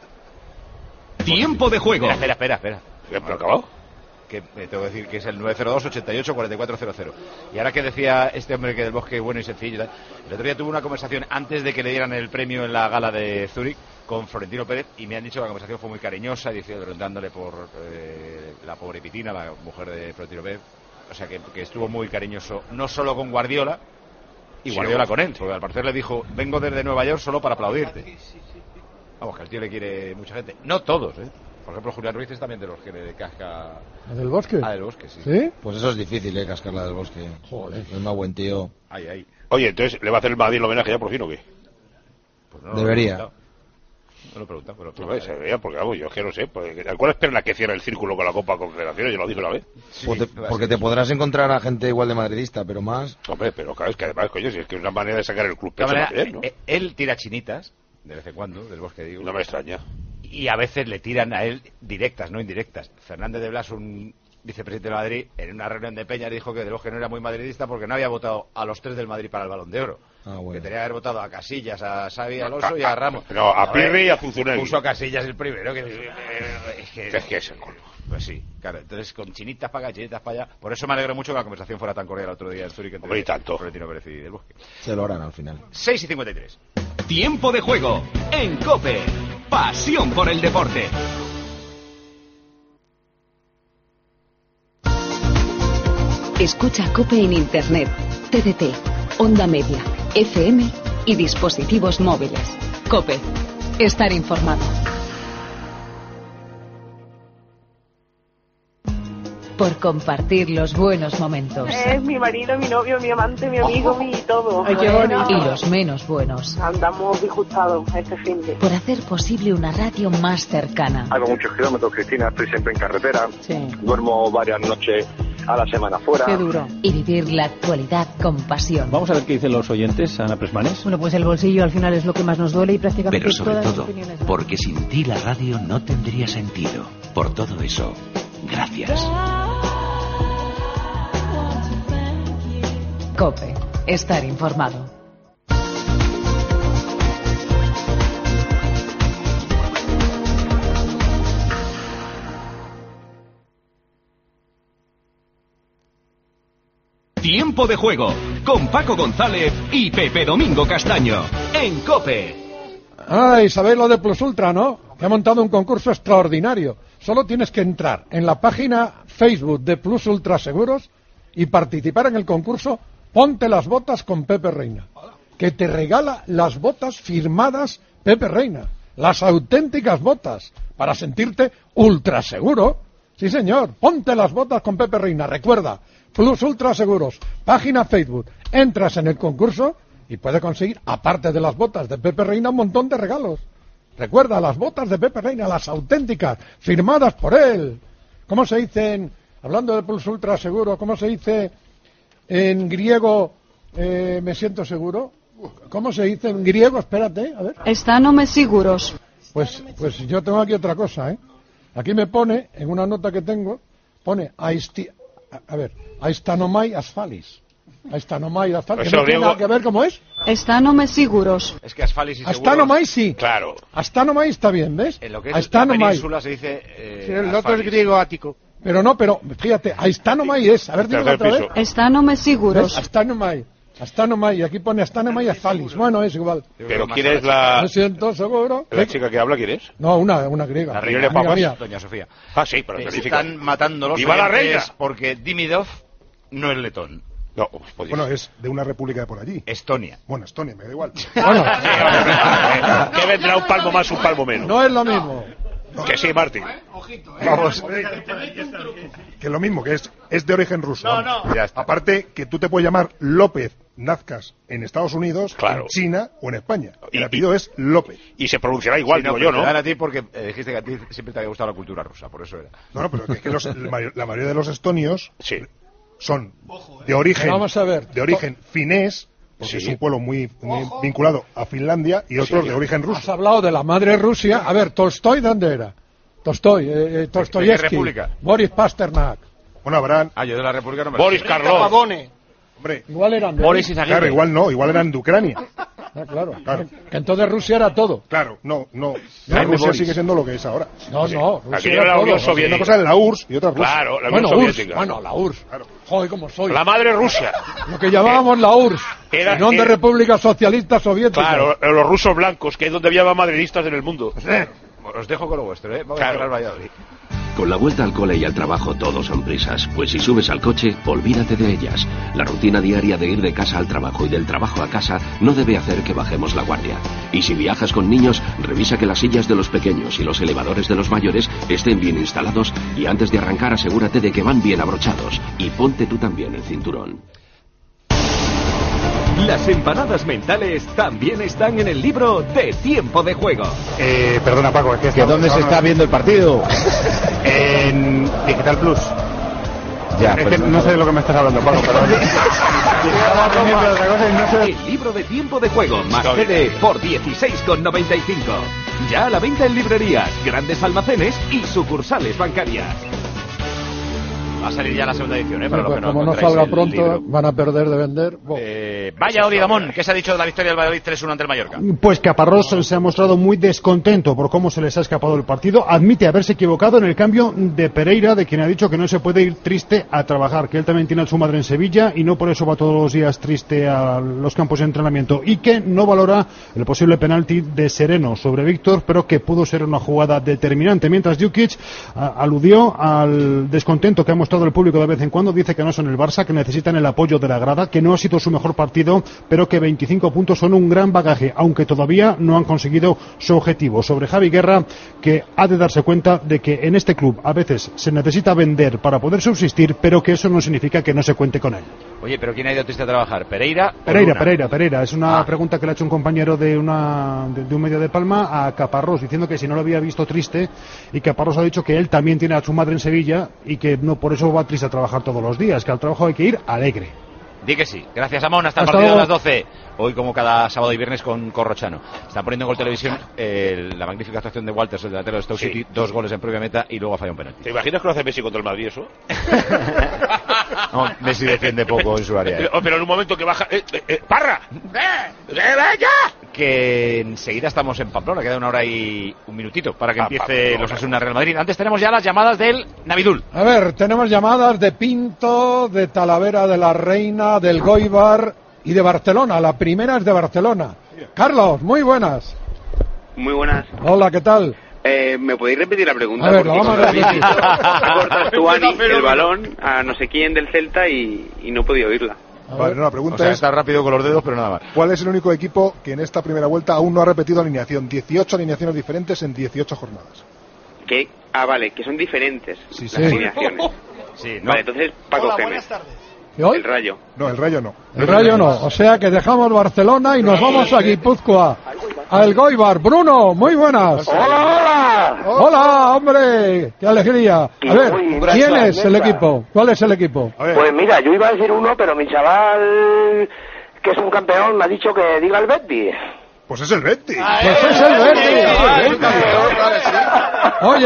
S9: Tiempo de juego.
S2: Espera.
S7: ¿Ya me lo acabado?
S2: Que tengo que decir que es el 902-88-4400. Y ahora que decía este hombre que del Bosque bueno y sencillo, el otro día tuve una conversación antes de que le dieran el premio en la gala de Zúrich con Florentino Pérez y me han dicho que la conversación fue muy cariñosa, y preguntándole por la pobre Pitina, la mujer de Florentino Pérez. O sea que estuvo muy cariñoso, no solo con Guardiola, y Guardiola con él, porque al parecer le dijo, vengo desde Nueva York solo para aplaudirte. Vamos, que al tío le quiere mucha gente. No todos, ¿eh? Por ejemplo, Julián Ruiz es también de los que le casca...
S1: ¿La del Bosque?
S2: Ah, del Bosque, sí.
S1: ¿Sí?
S12: Pues eso es difícil, cascarla del Bosque.
S1: Joder.
S12: Es más buen tío.
S2: Ahí.
S7: Oye, entonces, ¿le va a hacer el Madrid el homenaje ya por fin o qué?
S2: Pues no,
S12: debería.
S2: No lo he preguntado, pero...
S7: No, se debería, porque vamos, yo es que no sé. ¿Cuál es pena que cierre el círculo con la Copa Confederaciones? Yo lo dije una vez.
S2: Sí,
S12: porque te podrás encontrar a gente igual de madridista, pero más...
S7: Hombre, pero claro, es que además, coño, si es que es una manera de sacar el club
S2: De
S7: pecho
S2: manera,
S7: para él, ¿no?
S2: Él tira chinitas, de vez en cuando, del Bosque, digo.
S7: No me extraña.
S2: Y a veces le tiran a él directas, no indirectas. Fernández de Blas, un vicepresidente de Madrid, en una reunión de Peña dijo que del Bosque no era muy madridista porque no había votado a los 3 del Madrid para el Balón de Oro.
S12: Bueno.
S2: Que tenía que haber votado a Casillas, a Xavi Alonso y a Ramos.
S7: No, a Pirri y a Zunzunegui.
S2: Puso a Casillas el primero.
S7: Es que es el colmo.
S2: Pues sí, claro. Entonces, con chinitas para acá, chinitas para allá. Por eso me alegro mucho que la conversación fuera tan cordial el otro día en Zúrich entre Florentino Pérez y del Bosque.
S12: Se lo harán al final.
S2: 6:53.
S9: Tiempo de juego en COPE. Pasión por el deporte.
S19: Escucha COPE en Internet, TDT, Onda Media, FM y dispositivos móviles. COPE. Estar informado. Por compartir los buenos momentos.
S22: Es mi marido, mi novio, mi amante, mi amigo, mi todo.
S19: Ay, qué bonito. Y los menos buenos.
S22: Andamos disgustados este fin de...
S19: Por hacer posible una radio más cercana.
S23: Hago muchos kilómetros, Cristina, estoy siempre en carretera.
S19: Sí.
S23: Duermo varias noches a la semana fuera.
S19: Qué duro. Y vivir la actualidad con pasión.
S24: Vamos a ver qué dicen los oyentes, Ana Presmanes.
S25: Bueno, pues el bolsillo al final es lo que más nos duele y prácticamente
S9: Pero sobre
S25: todas las
S9: todo,
S25: opiniones...
S9: porque sin ti la radio no tendría sentido. Por todo eso, gracias.
S19: COPE. Estar informado.
S9: Tiempo de juego con Paco González y Pepe Domingo Castaño en COPE.
S1: Ay, ¿sabéis lo de Plus Ultra, no? Que ha montado un concurso extraordinario. Solo tienes que entrar en la página Facebook de Plus Ultra Seguros y participar en el concurso Ponte las botas con Pepe Reina, que te regala las botas firmadas Pepe Reina, las auténticas botas, para sentirte ultra seguro. Sí, señor, ponte las botas con Pepe Reina. Recuerda, Plus Ultra Seguros, página Facebook. Entras en el concurso y puedes conseguir, aparte de las botas de Pepe Reina, un montón de regalos. Recuerda, las botas de Pepe Reina, las auténticas, firmadas por él. ¿Cómo se dice, hablando de Plus Ultra Seguro, cómo se dice en griego, me siento seguro? ¿Cómo se dice en griego? Espérate, a ver.
S25: Estánome seguros.
S1: Pues yo tengo aquí otra cosa, ¿eh? Aquí me pone, en una nota que tengo, pone A ver, Aistanomai Asfalis. Aistanomai Asfalis.
S7: Eso
S1: ¿No tiene
S7: griego.
S1: nada que ver cómo es?
S25: Estándome seguros.
S2: Es que Asfalis y seguro...
S1: Aistanomai sí.
S7: Claro.
S1: Aistanomai está bien, ¿ves?
S2: En lo que es la
S1: Aistanomai.
S2: península se dice...
S14: Sí, el otro es
S2: Asfalis.
S14: griego ático.
S1: Pero fíjate, Aistanomai es. A ver, dímelo otra vez.
S25: Estándome seguros.
S1: Aistanomai. Aquí pone Aistanomai Asfalis. Bueno, es igual.
S7: Pero ¿quién es la...?
S1: Lo siento, seguro.
S7: ¿La chica que habla quién es?
S1: No, una griega.
S2: La
S7: reina
S2: reina
S7: de papas.
S1: mía.
S2: Doña Sofía.
S7: Ah, sí, pero
S2: Se
S7: significa...
S2: están matando los
S7: ¡Viva la
S2: oyentes
S7: reina!
S2: porque Dimidov no es letón.
S7: No, pues
S13: Bueno, es de una república de por allí.
S2: Estonia.
S13: Bueno, Estonia, me da igual.
S1: Bueno,
S7: que vendrá un palmo más, un palmo menos.
S1: no es lo mismo.
S7: Que sí, Martín.
S13: Vamos. Que lo mismo, que es de origen ruso.
S2: Ya está.
S13: Aparte que tú te puedes llamar López Nazcas en Estados Unidos,
S7: Claro.
S13: en China o en España. El
S7: Y-
S13: apellido es López.
S7: Y se pronunciará igual,
S2: Sí, no,
S7: digo
S2: pero
S7: yo, ¿no?
S2: te dan a ti porque dijiste que a ti siempre te había gustado la cultura rusa, por eso era.
S13: No, pero es que la mayoría de los estonios
S7: Sí.
S13: son de origen,
S1: Vamos a ver.
S13: de origen finés, porque
S7: Sí.
S13: es un pueblo muy vinculado a Finlandia, y otros
S7: Sí.
S13: de origen
S1: Has
S13: ruso.
S1: hablado de la madre Rusia. A ver, Tolstoy, ¿dónde era? Tolstoy,
S2: ¿De qué
S1: Dostoyevsky,
S2: república?
S1: Boris Pasternak.
S13: Bueno, habrán,
S2: Ah, yo de la República no me
S7: Boris
S2: sé.
S7: Karloff.
S13: hombre,
S1: Igual eran de
S16: Boris
S1: ahí.
S16: Izaguirre.
S13: claro, igual eran de Ucrania.
S1: Ah, claro.
S13: Claro.
S1: Que entonces Rusia era todo.
S13: Claro, no.
S7: Jaime
S13: Rusia
S7: Boris.
S13: sigue siendo lo que es ahora.
S1: No, no. Rusia
S7: Aquello era la
S1: todo.
S7: Unión
S13: Una
S7: Soviética.
S13: cosa es la URSS y otra es Rusia.
S7: Claro, la Unión
S1: Bueno,
S7: Soviética.
S1: URSS. Bueno, la URSS.
S13: Claro.
S1: Joder, cómo soy.
S7: La madre Rusia.
S1: Lo que llamábamos la URSS.
S7: Era-
S1: Unión de
S7: era-
S1: República Socialista Soviética.
S7: Claro, los rusos blancos, que es donde había más madridistas en el mundo.
S2: Os dejo con lo vuestro, ¿eh? Vamos
S7: Claro.
S2: a cerrar Valladolid.
S6: Con la vuelta al cole y al trabajo todos son prisas, pues si subes al coche, olvídate de ellas. La rutina diaria de ir de casa al trabajo y del trabajo a casa no debe hacer que bajemos la guardia. Y si viajas con niños, revisa que las sillas de los pequeños y los elevadores de los mayores estén bien instalados y antes de arrancar asegúrate de que van bien abrochados. Y ponte tú también el cinturón.
S10: Las empanadas mentales también están en el libro de Tiempo de Juego.
S15: Perdona Paco, es que ¿dónde se está viendo el partido? En Digital Plus. Ya, es que no sé de lo que me estás hablando, Paco, perdón. Estaba pendiente de otra cosa y no sé.
S10: El libro de Tiempo de Juego más CD por 16,95. Ya a la venta en librerías, grandes almacenes y sucursales bancarias.
S2: Va a salir ya la segunda edición, ¿eh? Para los
S1: Pues
S2: que no
S1: como no
S2: encontráis
S1: salga
S2: el
S1: pronto,
S2: libro.
S1: van a perder de vender.
S2: Valladolid, Amón, ¿qué se ha dicho de la victoria del Valladolid 3-1 ante el Mallorca?
S18: Pues Caparrós se ha mostrado muy descontento por cómo se les ha escapado el partido. Admite haberse equivocado en el cambio de Pereira, de quien ha dicho que no se puede ir triste a trabajar, que él también tiene a su madre en Sevilla y no por eso va todos los días triste a los campos de entrenamiento, y que no valora el posible penalti de Sereno sobre Víctor, pero que pudo ser una jugada determinante. Mientras Djukic aludió al descontento que ha mostrado el público de vez en cuando, dice que no son el Barça, que necesitan el apoyo de la grada, que no ha sido su mejor partido, pero que 25 puntos son un gran bagaje, aunque todavía no han conseguido su objetivo. Sobre Javi Guerra, que ha de darse cuenta de que en este club a veces se necesita vender para poder subsistir, pero que eso no significa que no se cuente con él.
S2: Oye, ¿pero quién ha ido triste a trabajar? ¿Pereira? o
S18: Pereira,
S2: Luna?
S18: Pereira. Es una pregunta que le ha hecho un compañero de un medio de Palma a Caparrós, diciendo que si no lo había visto triste, y Caparrós ha dicho que él también tiene a su madre en Sevilla y que no por eso va triste a trabajar todos los días, que al trabajo hay que ir alegre.
S2: Di que sí. Gracias, Amón. Hasta el
S18: Hasta
S2: partido de
S18: luego.
S2: las 12. Hoy, como cada sábado y viernes, con Corrochano. Están poniendo en Gol Televisión la magnífica actuación de Walters, el delantero de Stoke
S7: Sí.
S2: City. 2 goles en propia meta y luego ha fallado un penalti.
S7: ¿Te imaginas que lo hace Messi contra el Madrid eso?
S2: No, Messi defiende poco en su área.
S7: Pero en un momento que baja... ¡Parra!
S2: Que enseguida estamos en Pamplona. Queda una hora y un minutito para que empiece
S7: Pamplona.
S2: los Osasuna Real Madrid. Antes tenemos ya las llamadas del Navidul.
S1: A ver, tenemos llamadas de Pinto, de Talavera de la Reina, del Goibar y de Barcelona. La primera es de Barcelona. Carlos, muy buenas.
S20: Muy buenas.
S1: Hola, ¿qué tal?
S20: ¿Me podéis repetir la pregunta?
S1: A ver,
S20: Porque
S1: lo vamos a repetir.
S20: cortas tú, Ani, el balón a no sé quién del Celta y no he podido oírla.
S13: Vale, no, la pregunta
S2: O sea,
S13: es...
S2: está rápido con los dedos, pero nada más.
S13: ¿Cuál es el único equipo que en esta primera vuelta aún no ha repetido alineación? 18 alineaciones diferentes en 18 jornadas.
S20: ¿Qué? Ah, vale, que son diferentes
S13: Sí,
S20: las
S13: sí.
S20: alineaciones.
S2: Sí, ¿no?
S20: Vale, entonces Paco Gémez.
S1: ¿Y hoy?
S20: El Rayo.
S13: No, el Rayo no.
S1: El Rayo no. O sea que dejamos Barcelona y nos vamos a Guipúzcoa. Al Goibar. Bruno, muy buenas.
S20: ¡Hola,
S1: Hola, hombre. Qué alegría. A ver, ¿quién es el equipo? ¿Cuál es el equipo?
S20: Pues mira, yo iba a decir uno, pero mi chaval, que es un campeón, me ha dicho que diga el Betis.
S13: Pues es el Betis.
S1: Pues es el Betis. Oye,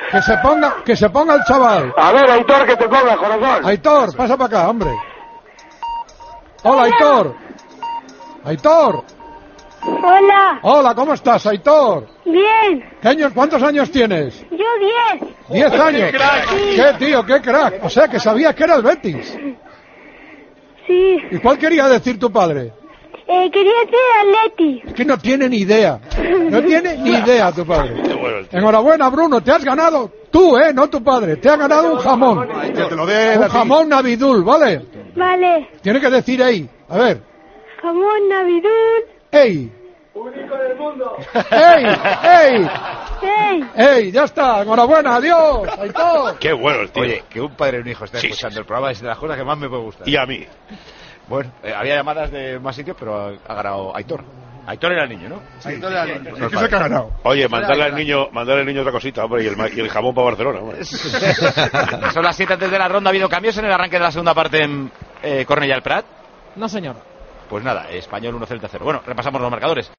S1: Que se ponga el chaval.
S20: A ver, Aitor, que te ponga, corazón.
S1: Aitor, pasa para acá, hombre. Hola, Aitor. Aitor.
S4: Hola.
S1: Hola, ¿cómo estás, Aitor?
S4: Bien.
S1: ¿Cuántos años tienes?
S4: Yo 10.
S1: 10 años. ¿Qué, tío? ¿Qué crack? O sea, que sabías que era el Betis.
S4: Sí.
S1: ¿Y cuál quería decir tu padre?
S4: Quería decir Atleti.
S1: Es que no tiene ni idea. No tiene ni idea tu padre. Enhorabuena, Bruno, te has ganado tú, no tu padre. Te has ganado un jamón. Un jamón Navidul, ¿vale?
S4: Vale.
S1: Tiene que decir ey. A ver.
S4: Jamón Navidul.
S1: ¡Ey!
S20: ¡Único del mundo!
S1: ¡Ey! ¡Ey!
S4: ¡Ey!
S1: ¡Ey! ¡Ya está! ¡Enhorabuena! ¡Adiós! ¡Aitor!
S7: ¡Qué bueno el tío!
S2: Oye, que un padre y un hijo estén escuchando el programa es de las cosas que más me puede gustar.
S7: Y a mí.
S2: Bueno, había llamadas de más sitios, pero ha ganado Aitor. Aitor era el niño, ¿no?
S13: Sí.
S2: Aitor era el niño.
S13: ¿Qué se ha ganado?
S7: Oye, mandarle al niño otra cosita, hombre, y el jamón para Barcelona, hombre.
S2: Son las 7 antes de la ronda. ¿Ha habido cambios en el arranque de la segunda parte en Cornellà el Prat?
S5: No, señor.
S2: Pues nada, Español 1-0. Bueno, repasamos los marcadores.